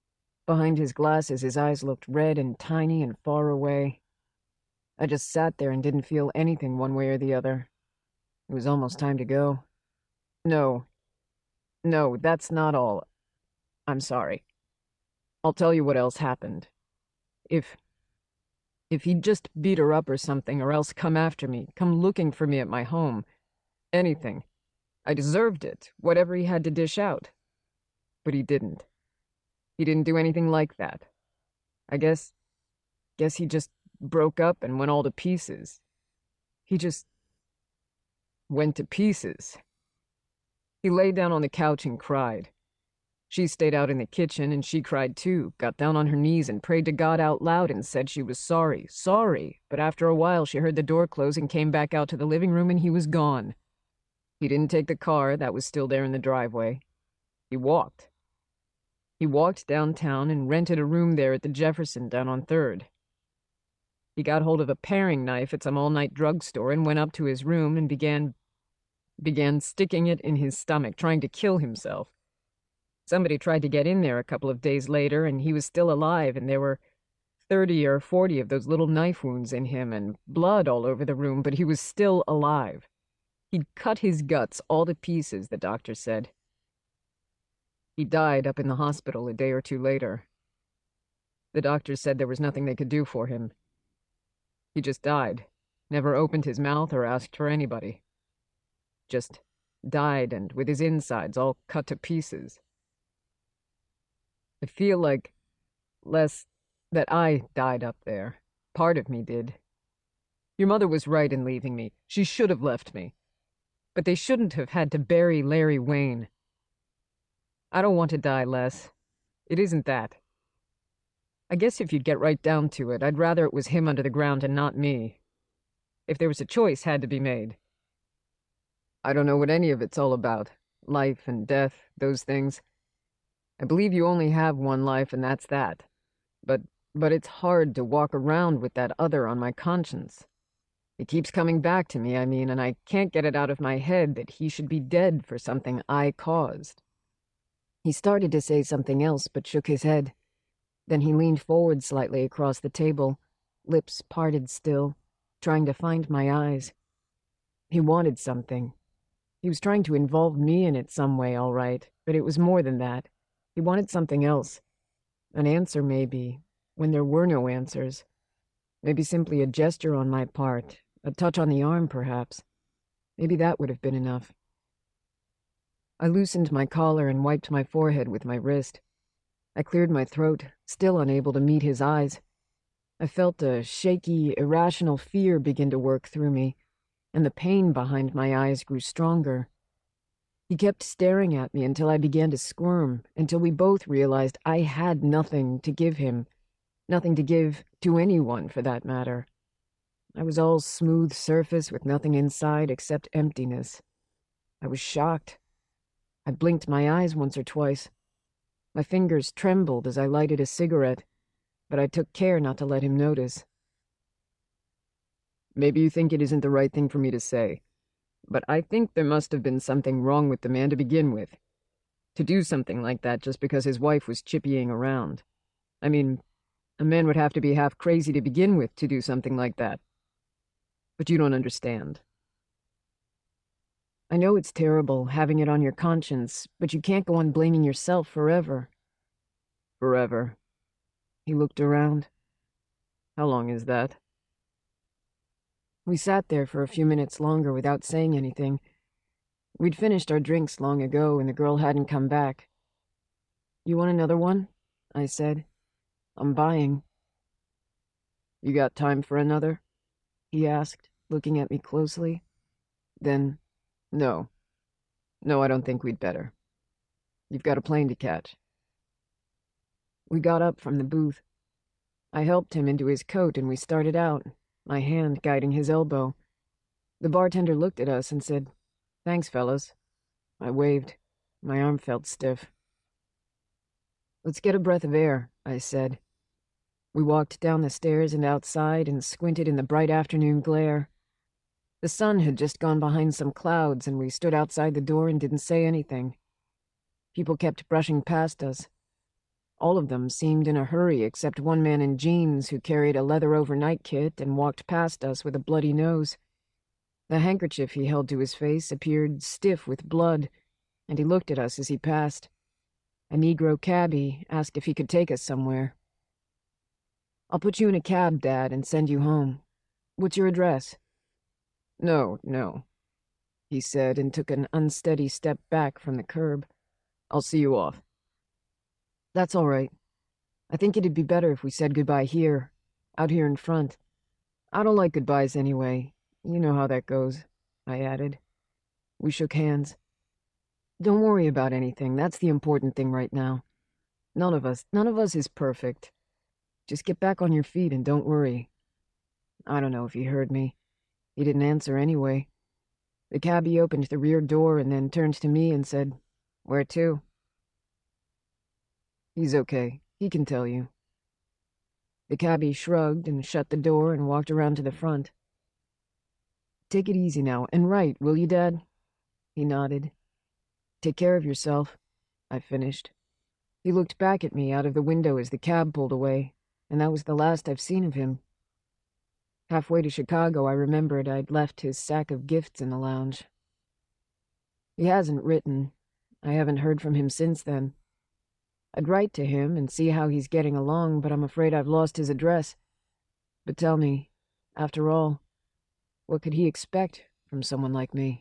Speaker 2: Behind his glasses, his eyes looked red and tiny and far away. I just sat there and didn't feel anything one way or the other. It was almost time to go. No, that's not all. I'm sorry. I'll tell you what else happened. If he'd just beat her up or something, or else come after me, come looking for me at my home. Anything. I deserved it, whatever he had to dish out. But he didn't. He didn't do anything like that. I guess he just broke up and went all to pieces. He just went to pieces. He lay down on the couch and cried. She stayed out in the kitchen, and she cried too, got down on her knees and prayed to God out loud and said she was sorry, but after a while she heard the door close and came back out to the living room and he was gone. He didn't take the car, that was still there in the driveway. He walked. He walked downtown and rented a room there at the Jefferson down on 3rd. He got hold of a paring knife at some all-night drugstore and went up to his room and began sticking it in his stomach, trying to kill himself. Somebody tried to get in there a couple of days later, and he was still alive, and there were 30 or 40 of those little knife wounds in him and blood all over the room, but he was still alive. He'd cut his guts all to pieces, the doctor said. He died up in the hospital a day or two later. The doctors said there was nothing they could do for him. He just died, never opened his mouth or asked for anybody. Just died, and with his insides all cut to pieces. I feel like, Les, that I died up there. Part of me did. Your mother was right in leaving me. She should have left me. But they shouldn't have had to bury Larry Wayne. I don't want to die, Les. It isn't that. I guess if you'd get right down to it, I'd rather it was him under the ground and not me. If there was a choice had to be made. I don't know what any of it's all about. Life and death, those things. I believe you only have one life, and that's that. But it's hard to walk around with that other on my conscience. It keeps coming back to me, and I can't get it out of my head that he should be dead for something I caused. He started to say something else, but shook his head. Then he leaned forward slightly across the table, lips parted still, trying to find my eyes. He wanted something. He was trying to involve me in it some way, all right, but it was more than that. He wanted something else. An answer, maybe, when there were no answers. Maybe simply a gesture on my part, a touch on the arm, perhaps. Maybe that would have been enough. I loosened my collar and wiped my forehead with my wrist. I cleared my throat, still unable to meet his eyes. I felt a shaky, irrational fear begin to work through me, and the pain behind my eyes grew stronger. He kept staring at me until I began to squirm, until we both realized I had nothing to give him, nothing to give to anyone, for that matter. I was all smooth surface with nothing inside except emptiness. I was shocked. I blinked my eyes once or twice. My fingers trembled as I lighted a cigarette, but I took care not to let him notice. Maybe you think it isn't the right thing for me to say, but I think there must have been something wrong with the man to begin with. To do something like that just because his wife was chippying around. A man would have to be half crazy to begin with to do something like that. But you don't understand. I know it's terrible, having it on your conscience, but you can't go on blaming yourself forever. Forever. He looked around. How long is that? We sat there for a few minutes longer without saying anything. We'd finished our drinks long ago, and the girl hadn't come back. You want another one? I said. I'm buying. You got time for another? He asked, looking at me closely. Then, no. No, I don't think we'd better. You've got a plane to catch. We got up from the booth. I helped him into his coat and we started out, my hand guiding his elbow. The bartender looked at us and said, "Thanks, fellas." I waved. My arm felt stiff. "Let's get a breath of air," I said. We walked down the stairs and outside and squinted in the bright afternoon glare. The sun had just gone behind some clouds and we stood outside the door and didn't say anything. People kept brushing past us. All of them seemed in a hurry except one man in jeans who carried a leather overnight kit and walked past us with a bloody nose. The handkerchief he held to his face appeared stiff with blood, and he looked at us as he passed. A Negro cabbie asked if he could take us somewhere. "I'll put you in a cab, Dad, and send you home. What's your address?" No, he said and took an unsteady step back from the curb. "I'll see you off." "That's all right. I think it'd be better if we said goodbye here, out here in front. I don't like goodbyes anyway. You know how that goes," I added. We shook hands. "Don't worry about anything. That's the important thing right now. None of us is perfect. Just get back on your feet and don't worry." I don't know if he heard me. He didn't answer anyway. The cabbie opened the rear door and then turned to me and said, "Where to?" "He's okay. He can tell you." The cabbie shrugged and shut the door and walked around to the front. "Take it easy now, and write, will you, Dad?" He nodded. "Take care of yourself," I finished. He looked back at me out of the window as the cab pulled away, and that was the last I've seen of him. Halfway to Chicago, I remembered I'd left his sack of gifts in the lounge. He hasn't written. I haven't heard from him since then. I'd write to him and see how he's getting along, but I'm afraid I've lost his address. But tell me, after all, what could he expect from someone like me?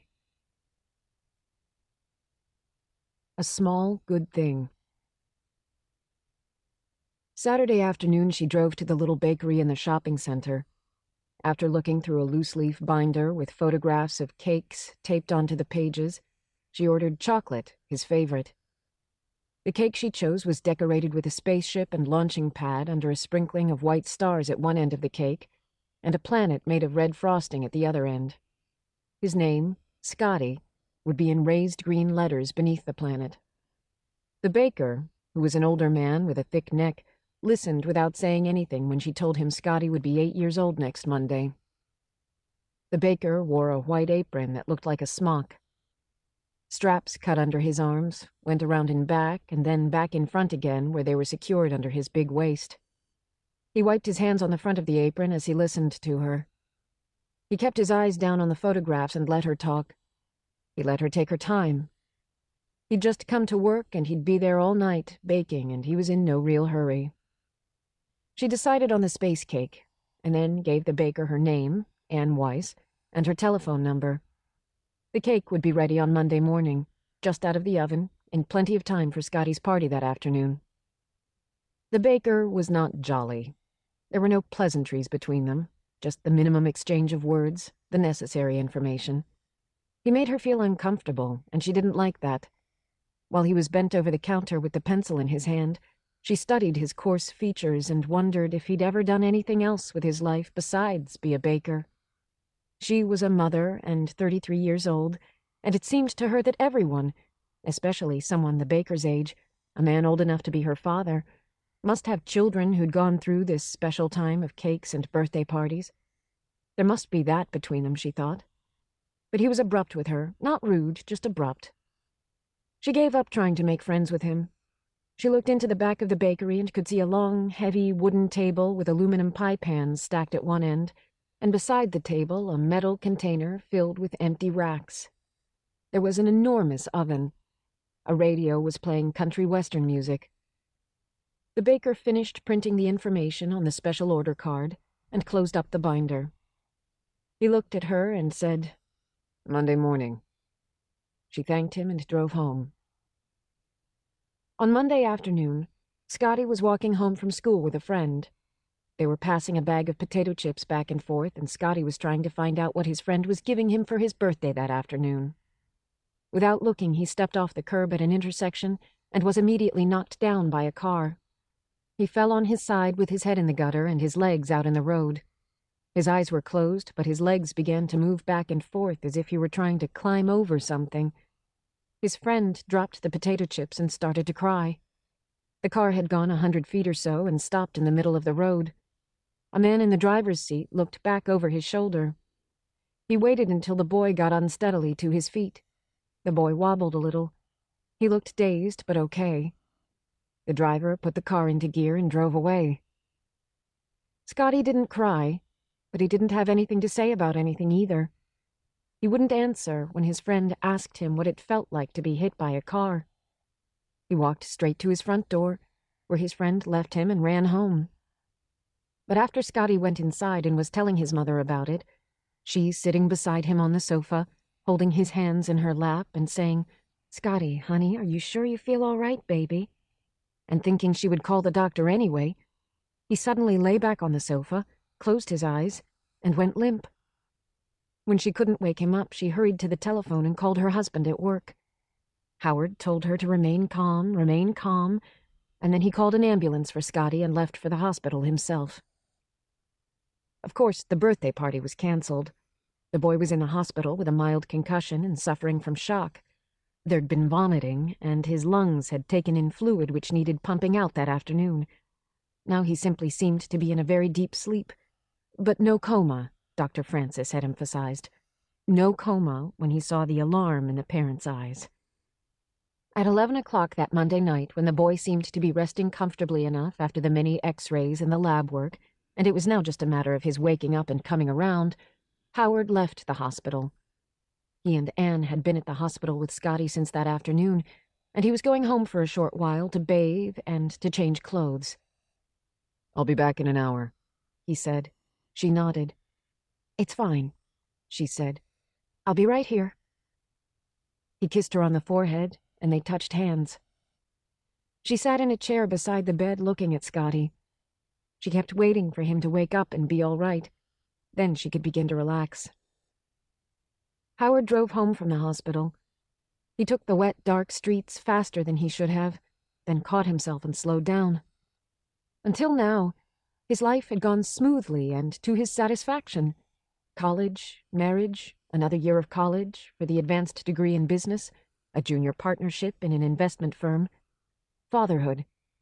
Speaker 2: A small, good thing. Saturday afternoon, she drove to the little bakery in the shopping center. After looking through a loose-leaf binder with photographs of cakes taped onto the pages, she ordered chocolate, his favorite. The cake she chose was decorated with a spaceship and launching pad under a sprinkling of white stars at one end of the cake, and a planet made of red frosting at the other end. His name, Scotty, would be in raised green letters beneath the planet. The baker, who was an older man with a thick neck, listened without saying anything when she told him Scotty would be 8 years old next Monday. The baker wore a white apron that looked like a smock. Straps cut under his arms, went around in back, and then back in front again where they were secured under his big waist. He wiped his hands on the front of the apron as he listened to her. He kept his eyes down on the photographs and let her talk. He let her take her time. He'd just come to work and he'd be there all night, baking, and he was in no real hurry. She decided on the space cake, and then gave the baker her name, Ann Weiss, and her telephone number. The cake would be ready on Monday morning, just out of the oven, in plenty of time for Scotty's party that afternoon. The baker was not jolly. There were no pleasantries between them, just the minimum exchange of words, the necessary information. He made her feel uncomfortable, and she didn't like that. While he was bent over the counter with the pencil in his hand, she studied his coarse features and wondered if he'd ever done anything else with his life besides be a baker. She was a mother and 33 years old, and it seemed to her that everyone, especially someone the baker's age, a man old enough to be her father, must have children who'd gone through this special time of cakes and birthday parties. There must be that between them, she thought. But he was abrupt with her, not rude, just abrupt. She gave up trying to make friends with him. She looked into the back of the bakery and could see a long, heavy wooden table with aluminum pie pans stacked at one end, and beside the table a metal container filled with empty racks. There was an enormous oven. A radio was playing country western music. The baker finished printing the information on the special order card and closed up the binder. He looked at her and said, "Monday morning." She thanked him and drove home. On Monday afternoon, Scotty was walking home from school with a friend. They were passing a bag of potato chips back and forth, and Scotty was trying to find out what his friend was giving him for his birthday that afternoon. Without looking, he stepped off the curb at an intersection and was immediately knocked down by a car. He fell on his side with his head in the gutter and his legs out in the road. His eyes were closed, but his legs began to move back and forth as if he were trying to climb over something. His friend dropped the potato chips and started to cry. The car had gone 100 feet or so and stopped in the middle of the road. A man in the driver's seat looked back over his shoulder. He waited until the boy got unsteadily to his feet. The boy wobbled a little. He looked dazed, but okay.
Speaker 1: The driver put the car into gear and drove away. Scotty didn't cry, but he didn't have anything to say about anything either. He wouldn't answer when his friend asked him what it felt like to be hit by a car. He walked straight to his front door, where his friend left him and ran home. But after Scotty went inside and was telling his mother about it, she sitting beside him on the sofa, holding his hands in her lap and saying, "Scotty, honey, are you sure you feel all right, baby?" And thinking she would call the doctor anyway, he suddenly lay back on the sofa, closed his eyes, and went limp. When she couldn't wake him up, she hurried to the telephone and called her husband at work. Howard told her to remain calm, and then he called an ambulance for Scotty and left for the hospital himself. Of course, the birthday party was canceled. The boy was in the hospital with a mild concussion and suffering from shock. There'd been vomiting, and his lungs had taken in fluid which needed pumping out that afternoon. Now he simply seemed to be in a very deep sleep. But no coma, Dr. Francis had emphasized. No coma when he saw the alarm in the parents' eyes. At 11 o'clock that Monday night, when the boy seemed to be resting comfortably enough after the many x-rays and the lab work, and it was now just a matter of his waking up and coming around, Howard left the hospital. He and Anne had been at the hospital with Scotty since that afternoon, and he was going home for a short while to bathe and to change clothes.
Speaker 2: "I'll be back in an hour,"
Speaker 1: he said. She nodded. "It's fine," she said. "I'll be right here." He kissed her on the forehead, and they touched hands. She sat in a chair beside the bed looking at Scotty. She kept waiting for him to wake up and be all right. Then she could begin to relax. Howard drove home from the hospital. He took the wet, dark streets faster than he should have, then caught himself and slowed down. Until now, his life had gone smoothly and to his satisfaction. College, marriage, another year of college for the advanced degree in business, a junior partnership in an investment firm, fatherhood.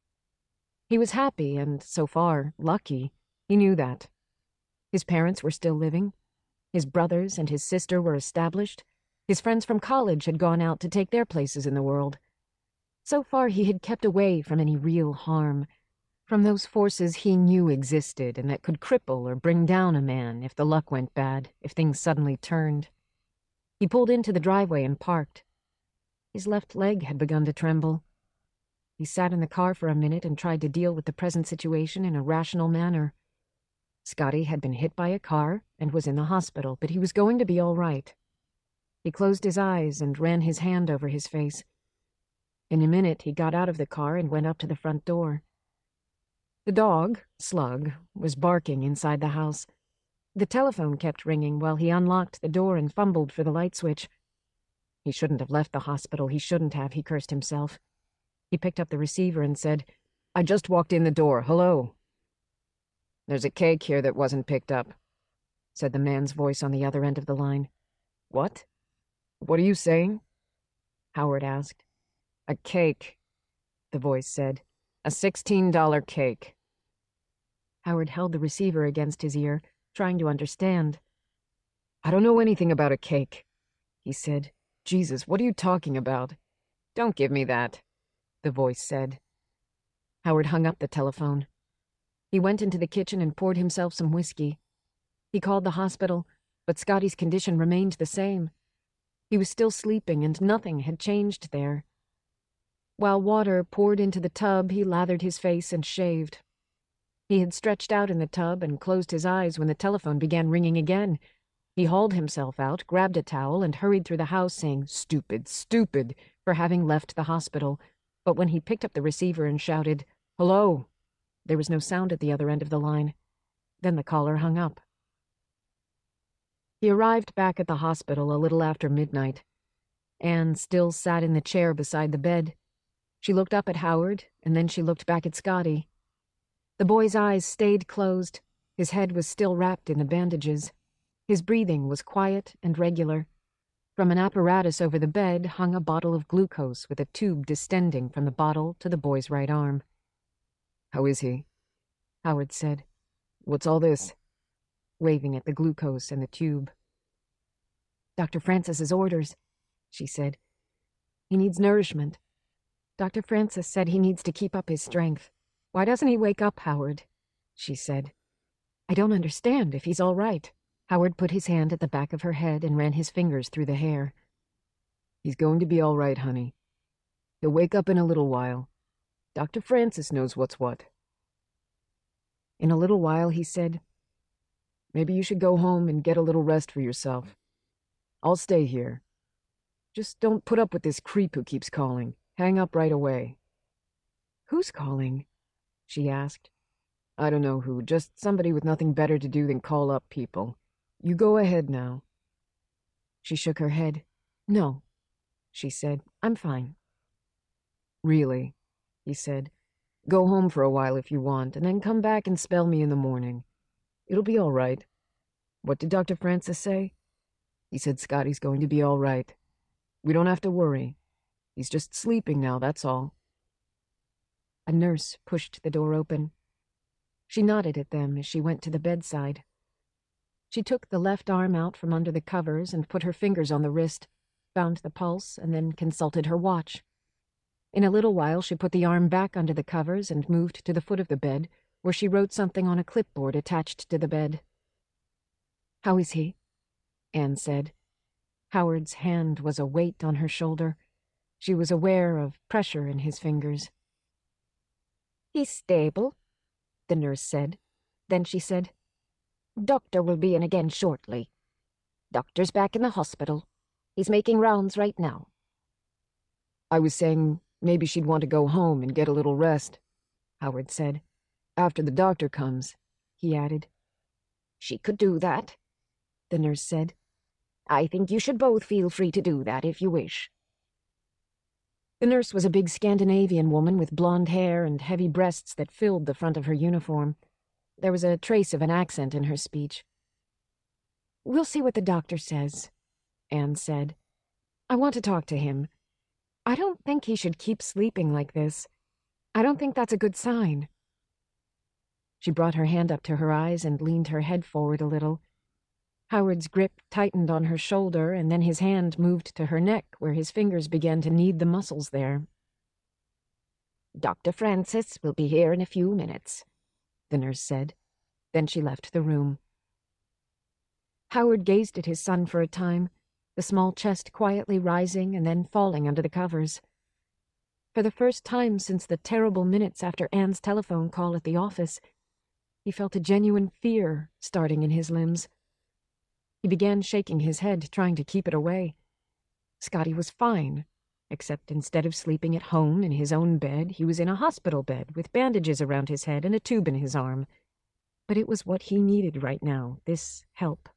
Speaker 1: He was happy and, so far, lucky. He knew that. His parents were still living. His brothers and his sister were established. His friends from college had gone out to take their places in the world. So far he had kept away from any real harm, from those forces he knew existed and that could cripple or bring down a man if the luck went bad, if things suddenly turned. He pulled into the driveway and parked. His left leg had begun to tremble. He sat in the car for a minute and tried to deal with the present situation in a rational manner. Scotty had been hit by a car and was in the hospital, but he was going to be all right. He closed his eyes and ran his hand over his face. In a minute, he got out of the car and went up to the front door. The dog, Slug, was barking inside the house. The telephone kept ringing while he unlocked the door and fumbled for the light switch. He shouldn't have left the hospital. He shouldn't have, he cursed himself. He picked up the receiver and said, "I just walked in the door. Hello." "There's a cake here that wasn't picked up," said the man's voice on the other end of the line. "What? What are you saying?" Howard asked. "A cake," the voice said. "A $16 cake." Howard held the receiver against his ear, trying to understand. "I don't know anything about a cake," he said. "Jesus, what are you talking about?" "Don't give me that," the voice said. Howard hung up the telephone. He went into the kitchen and poured himself some whiskey. He called the hospital, but Scotty's condition remained the same. He was still sleeping, and nothing had changed there. While water poured into the tub, he lathered his face and shaved. He had stretched out in the tub and closed his eyes when the telephone began ringing again. He hauled himself out, grabbed a towel, and hurried through the house saying, "Stupid, stupid," for having left the hospital. But when he picked up the receiver and shouted, "Hello," there was no sound at the other end of the line. Then the caller hung up. He arrived back at the hospital a little after midnight. Anne still sat in the chair beside the bed. She looked up at Howard, and then she looked back at Scotty. The boy's eyes stayed closed. His head was still wrapped in the bandages. His breathing was quiet and regular. From an apparatus over the bed hung a bottle of glucose with a tube distending from the bottle to the boy's right arm. "How is he?" Howard said. "What's all this?" Waving at the glucose and the tube. "Dr. Francis's orders," she said. "He needs nourishment." Dr. Francis said he needs to keep up his strength. Why doesn't he wake up, Howard? She said. I don't understand if he's all right. Howard put his hand at the back of her head and ran his fingers through the hair.
Speaker 2: He's going to be all right, honey. He'll wake up in a little while. Dr. Francis knows what's what.
Speaker 1: In a little while, he said,
Speaker 2: Maybe you should go home and get a little rest for yourself. I'll stay here. Just don't put up with this creep who keeps calling. Hang up right away.
Speaker 1: Who's calling? She asked.
Speaker 2: I don't know who, just somebody with nothing better to do than call up people. You go ahead now.
Speaker 1: She shook her head. No, she said. I'm fine.
Speaker 2: Really? He said. Go home for a while if you want, and then come back and spell me in the morning. It'll be all right. What did Dr. Francis say? He said Scotty's going to be all right. We don't have to worry. He's just sleeping now, that's all.
Speaker 1: A nurse pushed the door open. She nodded at them as she went to the bedside. She took the left arm out from under the covers and put her fingers on the wrist, found the pulse, and then consulted her watch. In a little while, she put the arm back under the covers and moved to the foot of the bed, where she wrote something on a clipboard attached to the bed. How is he? Anne said. Howard's hand was a weight on her shoulder. She was aware of pressure in his fingers. He's stable, the nurse said. Then she said, Doctor will be in again shortly. Doctor's back in the hospital. He's making rounds right now.
Speaker 2: I was saying maybe she'd want to go home and get a little rest, Howard said. After the doctor comes, he added.
Speaker 1: She could do that, the nurse said. I think you should both feel free to do that if you wish. The nurse was a big Scandinavian woman with blonde hair and heavy breasts that filled the front of her uniform. There was a trace of an accent in her speech. We'll see what the doctor says, Anne said. I want to talk to him. I don't think he should keep sleeping like this. I don't think that's a good sign. She brought her hand up to her eyes and leaned her head forward a little. Howard's grip tightened on her shoulder, and then his hand moved to her neck, where his fingers began to knead the muscles there. Dr. Francis will be here in a few minutes, the nurse said. Then she left the room. Howard gazed at his son for a time, the small chest quietly rising and then falling under the covers. For the first time since the terrible minutes after Anne's telephone call at the office, he felt a genuine fear starting in his limbs. He began shaking his head, trying to keep it away. Scotty was fine, except instead of sleeping at home in his own bed, he was in a hospital bed with bandages around his head and a tube in his arm. But it was what he needed right now, this help.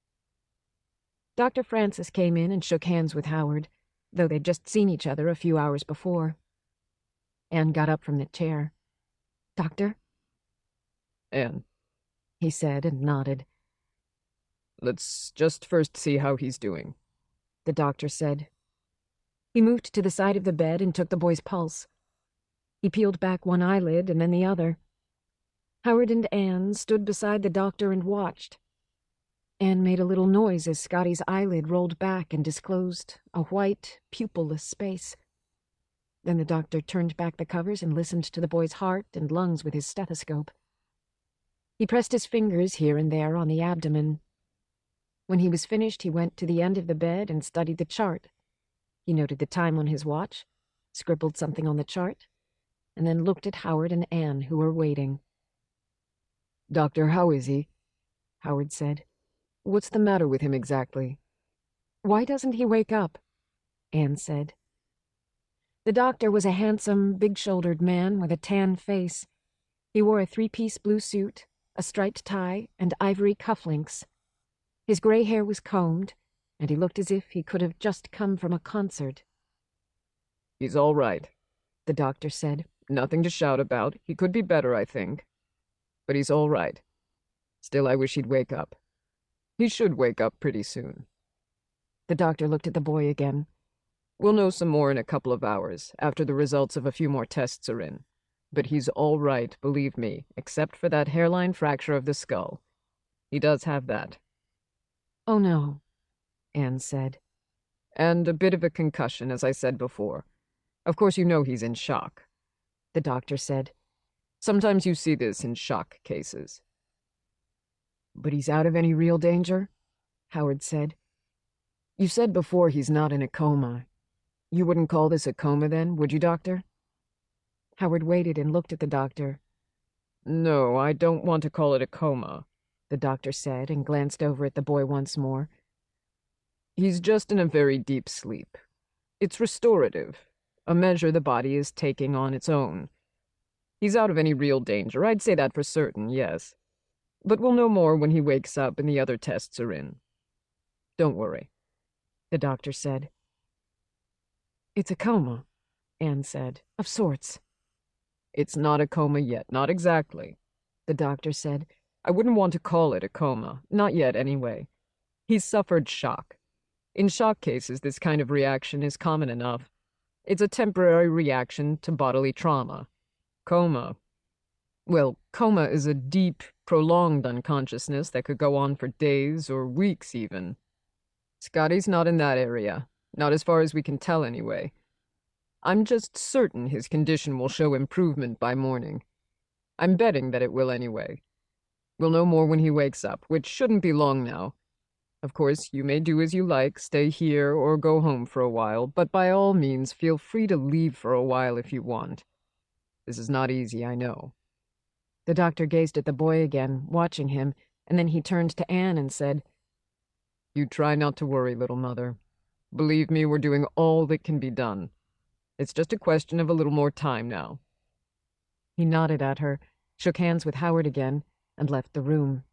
Speaker 1: Dr. Francis came in and shook hands with Howard, though they'd just seen each other a few hours before. Anne got up from the chair. Doctor?
Speaker 2: Anne,
Speaker 1: he said and nodded.
Speaker 2: Let's just first see how he's doing,
Speaker 1: the doctor said. He moved to the side of the bed and took the boy's pulse. He peeled back one eyelid and then the other. Howard and Anne stood beside the doctor and watched. Anne made a little noise as Scotty's eyelid rolled back and disclosed a white, pupilless space. Then the doctor turned back the covers and listened to the boy's heart and lungs with his stethoscope. He pressed his fingers here and there on the abdomen. When he was finished, he went to the end of the bed and studied the chart. He noted the time on his watch, scribbled something on the chart, and then looked at Howard and Anne, who were waiting.
Speaker 2: Doctor, how is he? Howard said. What's the matter with him exactly?
Speaker 1: Why doesn't he wake up? Anne said. The doctor was a handsome, big-shouldered man with a tan face. He wore a three-piece blue suit, a striped tie, and ivory cufflinks. His gray hair was combed, and he looked as if he could have just come from a concert.
Speaker 2: He's all right, the doctor said. Nothing to shout about. He could be better, I think. But he's all right. Still, I wish he'd wake up. He should wake up pretty soon.
Speaker 1: The doctor looked at the boy again.
Speaker 2: We'll know some more in a couple of hours, after the results of a few more tests are in. But he's all right, believe me, except for that hairline fracture of the skull. He does have that.
Speaker 1: Oh, no, Anne said.
Speaker 2: And a bit of a concussion, as I said before. Of course you know he's in shock, the doctor said. Sometimes you see this in shock cases. But he's out of any real danger? Howard said. You said before he's not in a coma. You wouldn't call this a coma then, would you, Doctor? Howard waited and looked at the doctor. No, I don't want to call it a coma, the doctor said and glanced over at the boy once more. He's just in a very deep sleep. It's restorative, a measure the body is taking on its own. He's out of any real danger, I'd say that for certain, yes. But we'll know more when he wakes up and the other tests are in. Don't worry, the doctor said. It's a coma, Anne said, of sorts. It's not a coma yet, not exactly, the doctor said. I wouldn't want to call it a coma, not yet anyway. He's suffered shock. In shock cases, this kind of reaction is common enough. It's a temporary reaction to bodily trauma. Coma. Well, coma is a deep, prolonged unconsciousness that could go on for days or weeks even. Scotty's not in that area, not as far as we can tell anyway. I'm just certain his condition will show improvement by morning. I'm betting that it will anyway. We'll know more when he wakes up, which shouldn't be long now. Of course, you may do as you like, stay here or go home for a while, but by all means feel free to leave for a while if you want. This is not easy, I know. The doctor gazed at the boy again, watching him, and then he turned to Anne and said, You try not to worry, little mother. Believe me, we're doing all that can be done. It's just a question of a little more time now. He nodded at her, shook hands with Howard again, and left the room.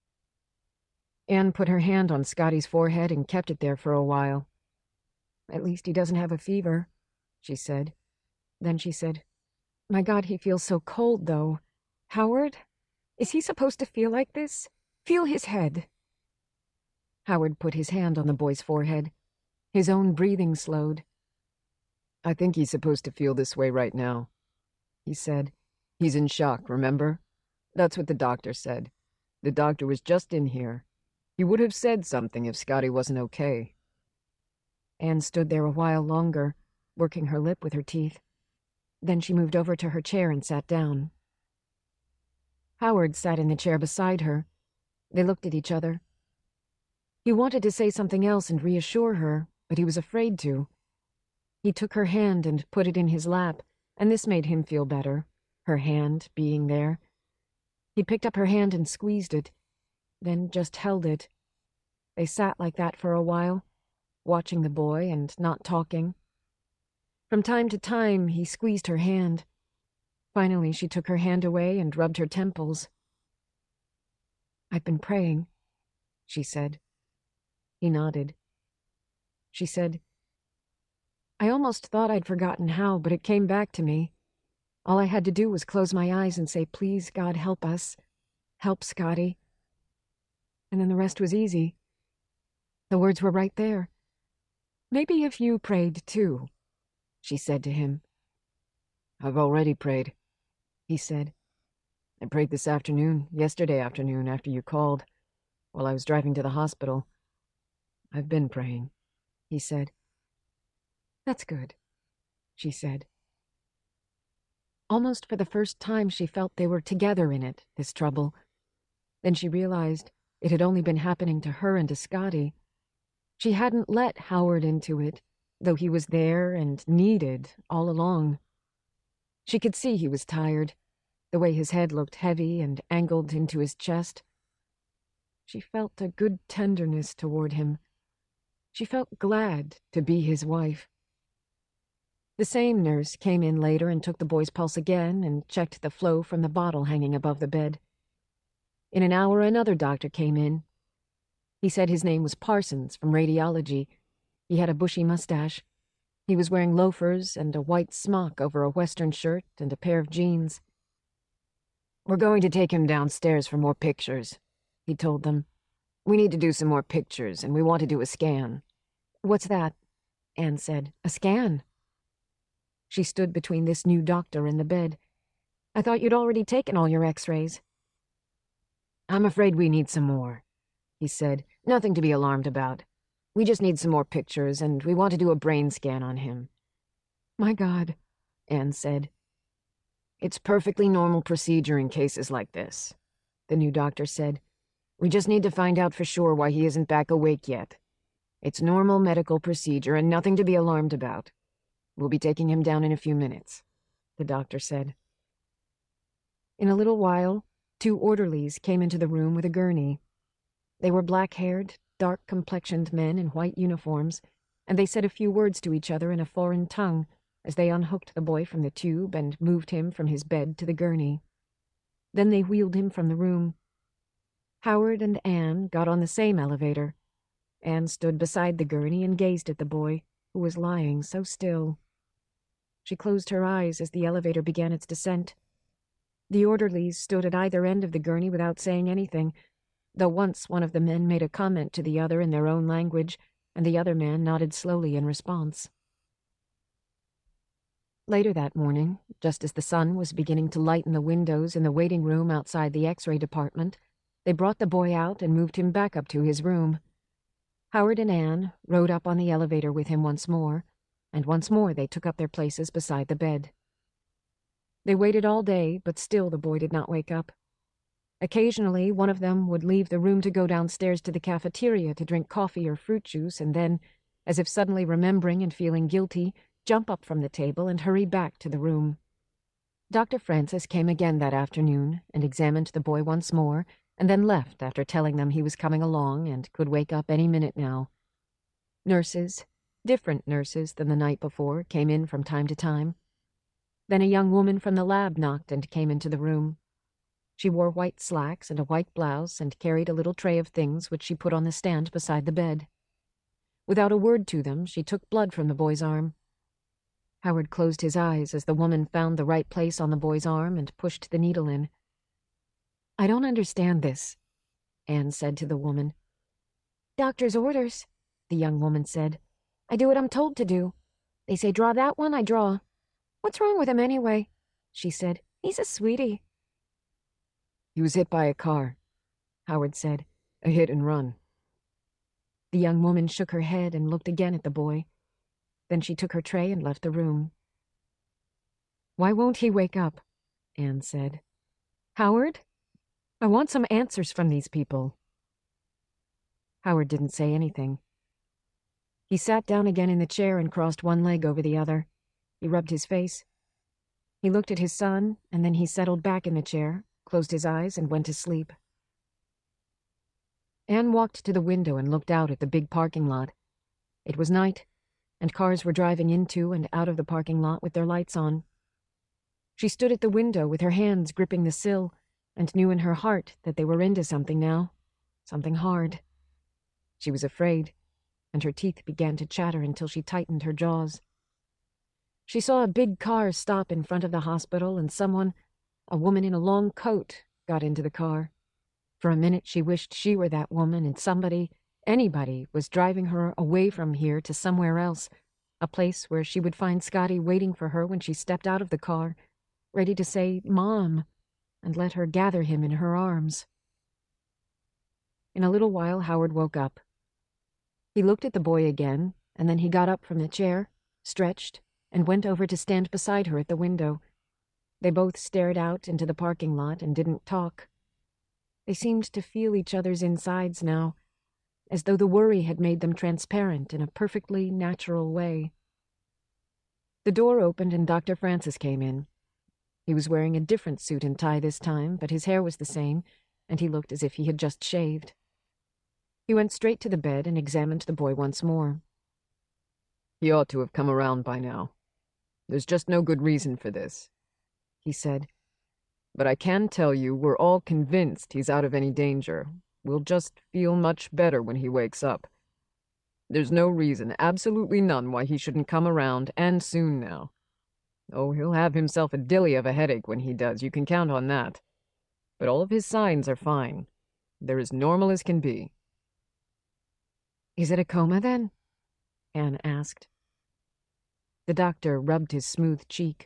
Speaker 2: Anne put her hand on Scotty's forehead and kept it there for a while. At least he doesn't have a fever, she said. Then she said, My God, he feels so cold, though. Howard? Is he supposed to feel like this? Feel his head. Howard put his hand on the boy's forehead. His own breathing slowed. I think he's supposed to feel this way right now, he said. He's in shock, remember? That's what the doctor said. The doctor was just in here. He would have said something if Scotty wasn't okay. Anne stood there a while longer, working her lip with her teeth. Then she moved over to her chair and sat down. Howard sat in the chair beside her. They looked at each other. He wanted to say something else and reassure her, but he was afraid to. He took her hand and put it in his lap, and this made him feel better, her hand being there. He picked up her hand and squeezed it, then just held it. They sat like that for a while, watching the boy and not talking. From time to time, he squeezed her hand. Finally, she took her hand away and rubbed her temples. I've been praying, she said. He nodded. She said, I almost thought I'd forgotten how, but it came back to me. All I had to do was close my eyes and say, Please, God, help us. Help Scotty. And then the rest was easy. The words were right there. Maybe if you prayed too, she said to him. I've already prayed, he said. I prayed this afternoon, yesterday afternoon, after you called, while I was driving to the hospital. I've been praying, he said. That's good, she said. Almost for the first time she felt they were together in it, this trouble. Then she realized it had only been happening to her and to Scotty. She hadn't let Howard into it, though he was there and needed all along. She could see he was tired, the way his head looked heavy and angled into his chest. She felt a good tenderness toward him. She felt glad to be his wife. The same nurse came in later and took the boy's pulse again and checked the flow from the bottle hanging above the bed. In an hour, another doctor came in. He said his name was Parsons from radiology. He had a bushy mustache. He was wearing loafers and a white smock over a western shirt and a pair of jeans. We're going to take him downstairs for more pictures, he told them. We need to do some more pictures, and we want to do a scan. What's that? Anne said. A scan? She stood between this new doctor and the bed. I thought you'd already taken all your x-rays. I'm afraid we need some more, he said. Nothing to be alarmed about. We just need some more pictures, and we want to do a brain scan on him. My God, Anne said. It's perfectly normal procedure in cases like this, the new doctor said. We just need to find out for sure why he isn't back awake yet. It's normal medical procedure and nothing to be alarmed about. We'll be taking him down in a few minutes, the doctor said. In a little while, 2 orderlies came into the room with a gurney. They were black-haired, dark-complexioned men in white uniforms, and they said a few words to each other in a foreign tongue as they unhooked the boy from the tube and moved him from his bed to the gurney. Then they wheeled him from the room. Howard and Anne got on the same elevator. Anne stood beside the gurney and gazed at the boy, who was lying so still. She closed her eyes as the elevator began its descent. The orderlies stood at either end of the gurney without saying anything, though once one of the men made a comment to the other in their own language, and the other man nodded slowly in response. Later that morning, just as the sun was beginning to lighten the windows in the waiting room outside the X-ray department, they brought the boy out and moved him back up to his room. Howard and Anne rode up on the elevator with him once more, and once more they took up their places beside the bed. They waited all day, but still the boy did not wake up. Occasionally, one of them would leave the room to go downstairs to the cafeteria to drink coffee or fruit juice, and then, as if suddenly remembering and feeling guilty, jump up from the table and hurry back to the room. Dr. Francis came again that afternoon and examined the boy once more, and then left after telling them he was coming along and could wake up any minute now. Nurses, different nurses than the night before, came in from time to time. Then a young woman from the lab knocked and came into the room. She wore white slacks and a white blouse and carried a little tray of things which she put on the stand beside the bed. Without a word to them, she took blood from the boy's arm. Howard closed his eyes as the woman found the right place on the boy's arm and pushed the needle in. "I don't understand this," Anne said to the woman. "Doctor's orders," the young woman said. "I do what I'm told to do. They say draw that one, I draw. What's wrong with him anyway?" she said. "He's a sweetie." "He was hit by a car," Howard said. "A hit and run." The young woman shook her head and looked again at the boy. Then she took her tray and left the room. "Why won't he wake up?" Anne said. "Howard? I want some answers from these people." Howard didn't say anything. He sat down again in the chair and crossed one leg over the other. He rubbed his face. He looked at his son, and then he settled back in the chair, closed his eyes, and went to sleep. Anne walked to the window and looked out at the big parking lot. It was night, and cars were driving into and out of the parking lot with their lights on. She stood at the window with her hands gripping the sill and knew in her heart that they were into something now, something hard. She was afraid, and her teeth began to chatter until she tightened her jaws. She saw a big car stop in front of the hospital, and someone, a woman in a long coat, got into the car. For a minute she wished she were that woman and somebody, anybody, was driving her away from here to somewhere else, a place where she would find Scotty waiting for her when she stepped out of the car, ready to say, "Mom," and let her gather him in her arms. In a little while Howard woke up. He looked at the boy again, and then he got up from the chair, stretched, and went over to stand beside her at the window. They both stared out into the parking lot and didn't talk. They seemed to feel each other's insides now, as though the worry had made them transparent in a perfectly natural way. The door opened and Dr. Francis came in. He was wearing a different suit and tie this time, but his hair was the same, and he looked as if he had just shaved. He went straight to the bed and examined the boy once more. "He ought to have come around by now. There's just no good reason for this," he said. "But I can tell you we're all convinced he's out of any danger. We'll just feel much better when he wakes up. There's no reason, absolutely none, why he shouldn't come around, and soon now. Oh, he'll have himself a dilly of a headache when he does, you can count on that. But all of his signs are fine. They're as normal as can be." "Is it a coma, then?" Anne asked. The doctor rubbed his smooth cheek.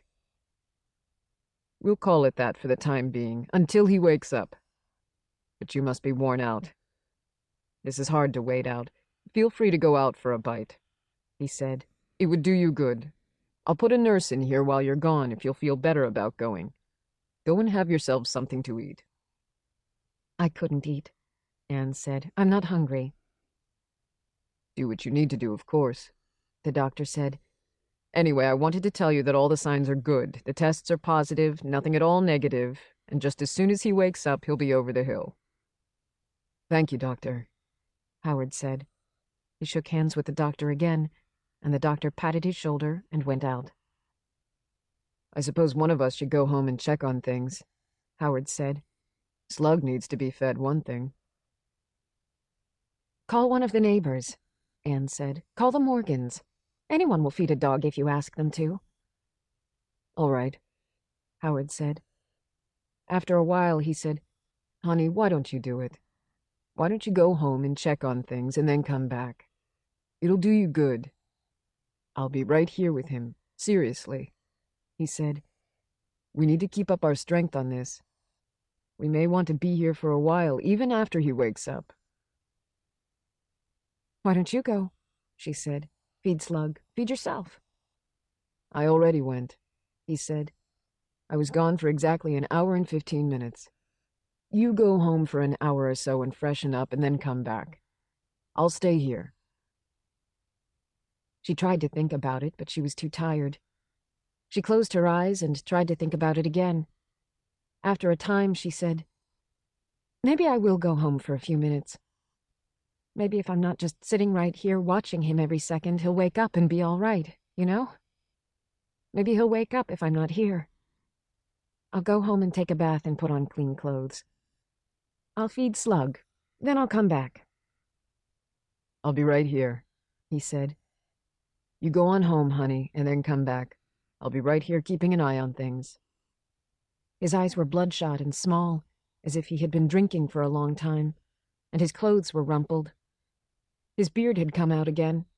Speaker 2: "We'll call it that for the time being, until he wakes up. But you must be worn out. This is hard to wait out. Feel free to go out for a bite," he said. "It would do you good. I'll put a nurse in here while you're gone if you'll feel better about going. Go and have yourselves something to eat."
Speaker 1: I couldn't eat, Anne said. I'm not hungry.
Speaker 2: "Do what you need to do, of course," the doctor said. "Anyway, I wanted to tell you that all the signs are good. The tests are positive, nothing at all negative, and just as soon as he wakes up, he'll be over the hill." "Thank you, Doctor," Howard said. He shook hands with the doctor again, and the doctor patted his shoulder and went out. "I suppose one of us should go home and check on things," Howard said. "Slug needs to be fed, one thing."
Speaker 1: "Call one of the neighbors," Anne said. "Call the Morgans. Anyone will feed a dog if you ask them to."
Speaker 2: "All right," Howard said. After a while, he said, "Honey, why don't you do it? Why don't you go home and check on things and then come back? It'll do you good. I'll be right here with him, seriously," he said. "We need to keep up our strength on this. We may want to be here for a while, even after he wakes up."
Speaker 1: "Why don't you go?" she said. "Feed Slug. Feed yourself."
Speaker 2: "I already went," he said. "I was gone for exactly an hour and 15 minutes. You go home for an hour or so and freshen up and then come back. I'll stay here."
Speaker 1: She tried to think about it, but she was too tired. She closed her eyes and tried to think about it again. After a time, she said, "Maybe I will go home for a few minutes. Maybe if I'm not just sitting right here watching him every second, he'll wake up and be all right, you know? Maybe he'll wake up if I'm not here. I'll go home and take a bath and put on clean clothes. I'll feed Slug. Then I'll come back."
Speaker 2: "I'll be right here," he said. "You go on home, honey, and then come back. I'll be right here keeping an eye on things."
Speaker 1: His eyes were bloodshot and small, as if he had been drinking for a long time, and his clothes were rumpled. His beard had come out again,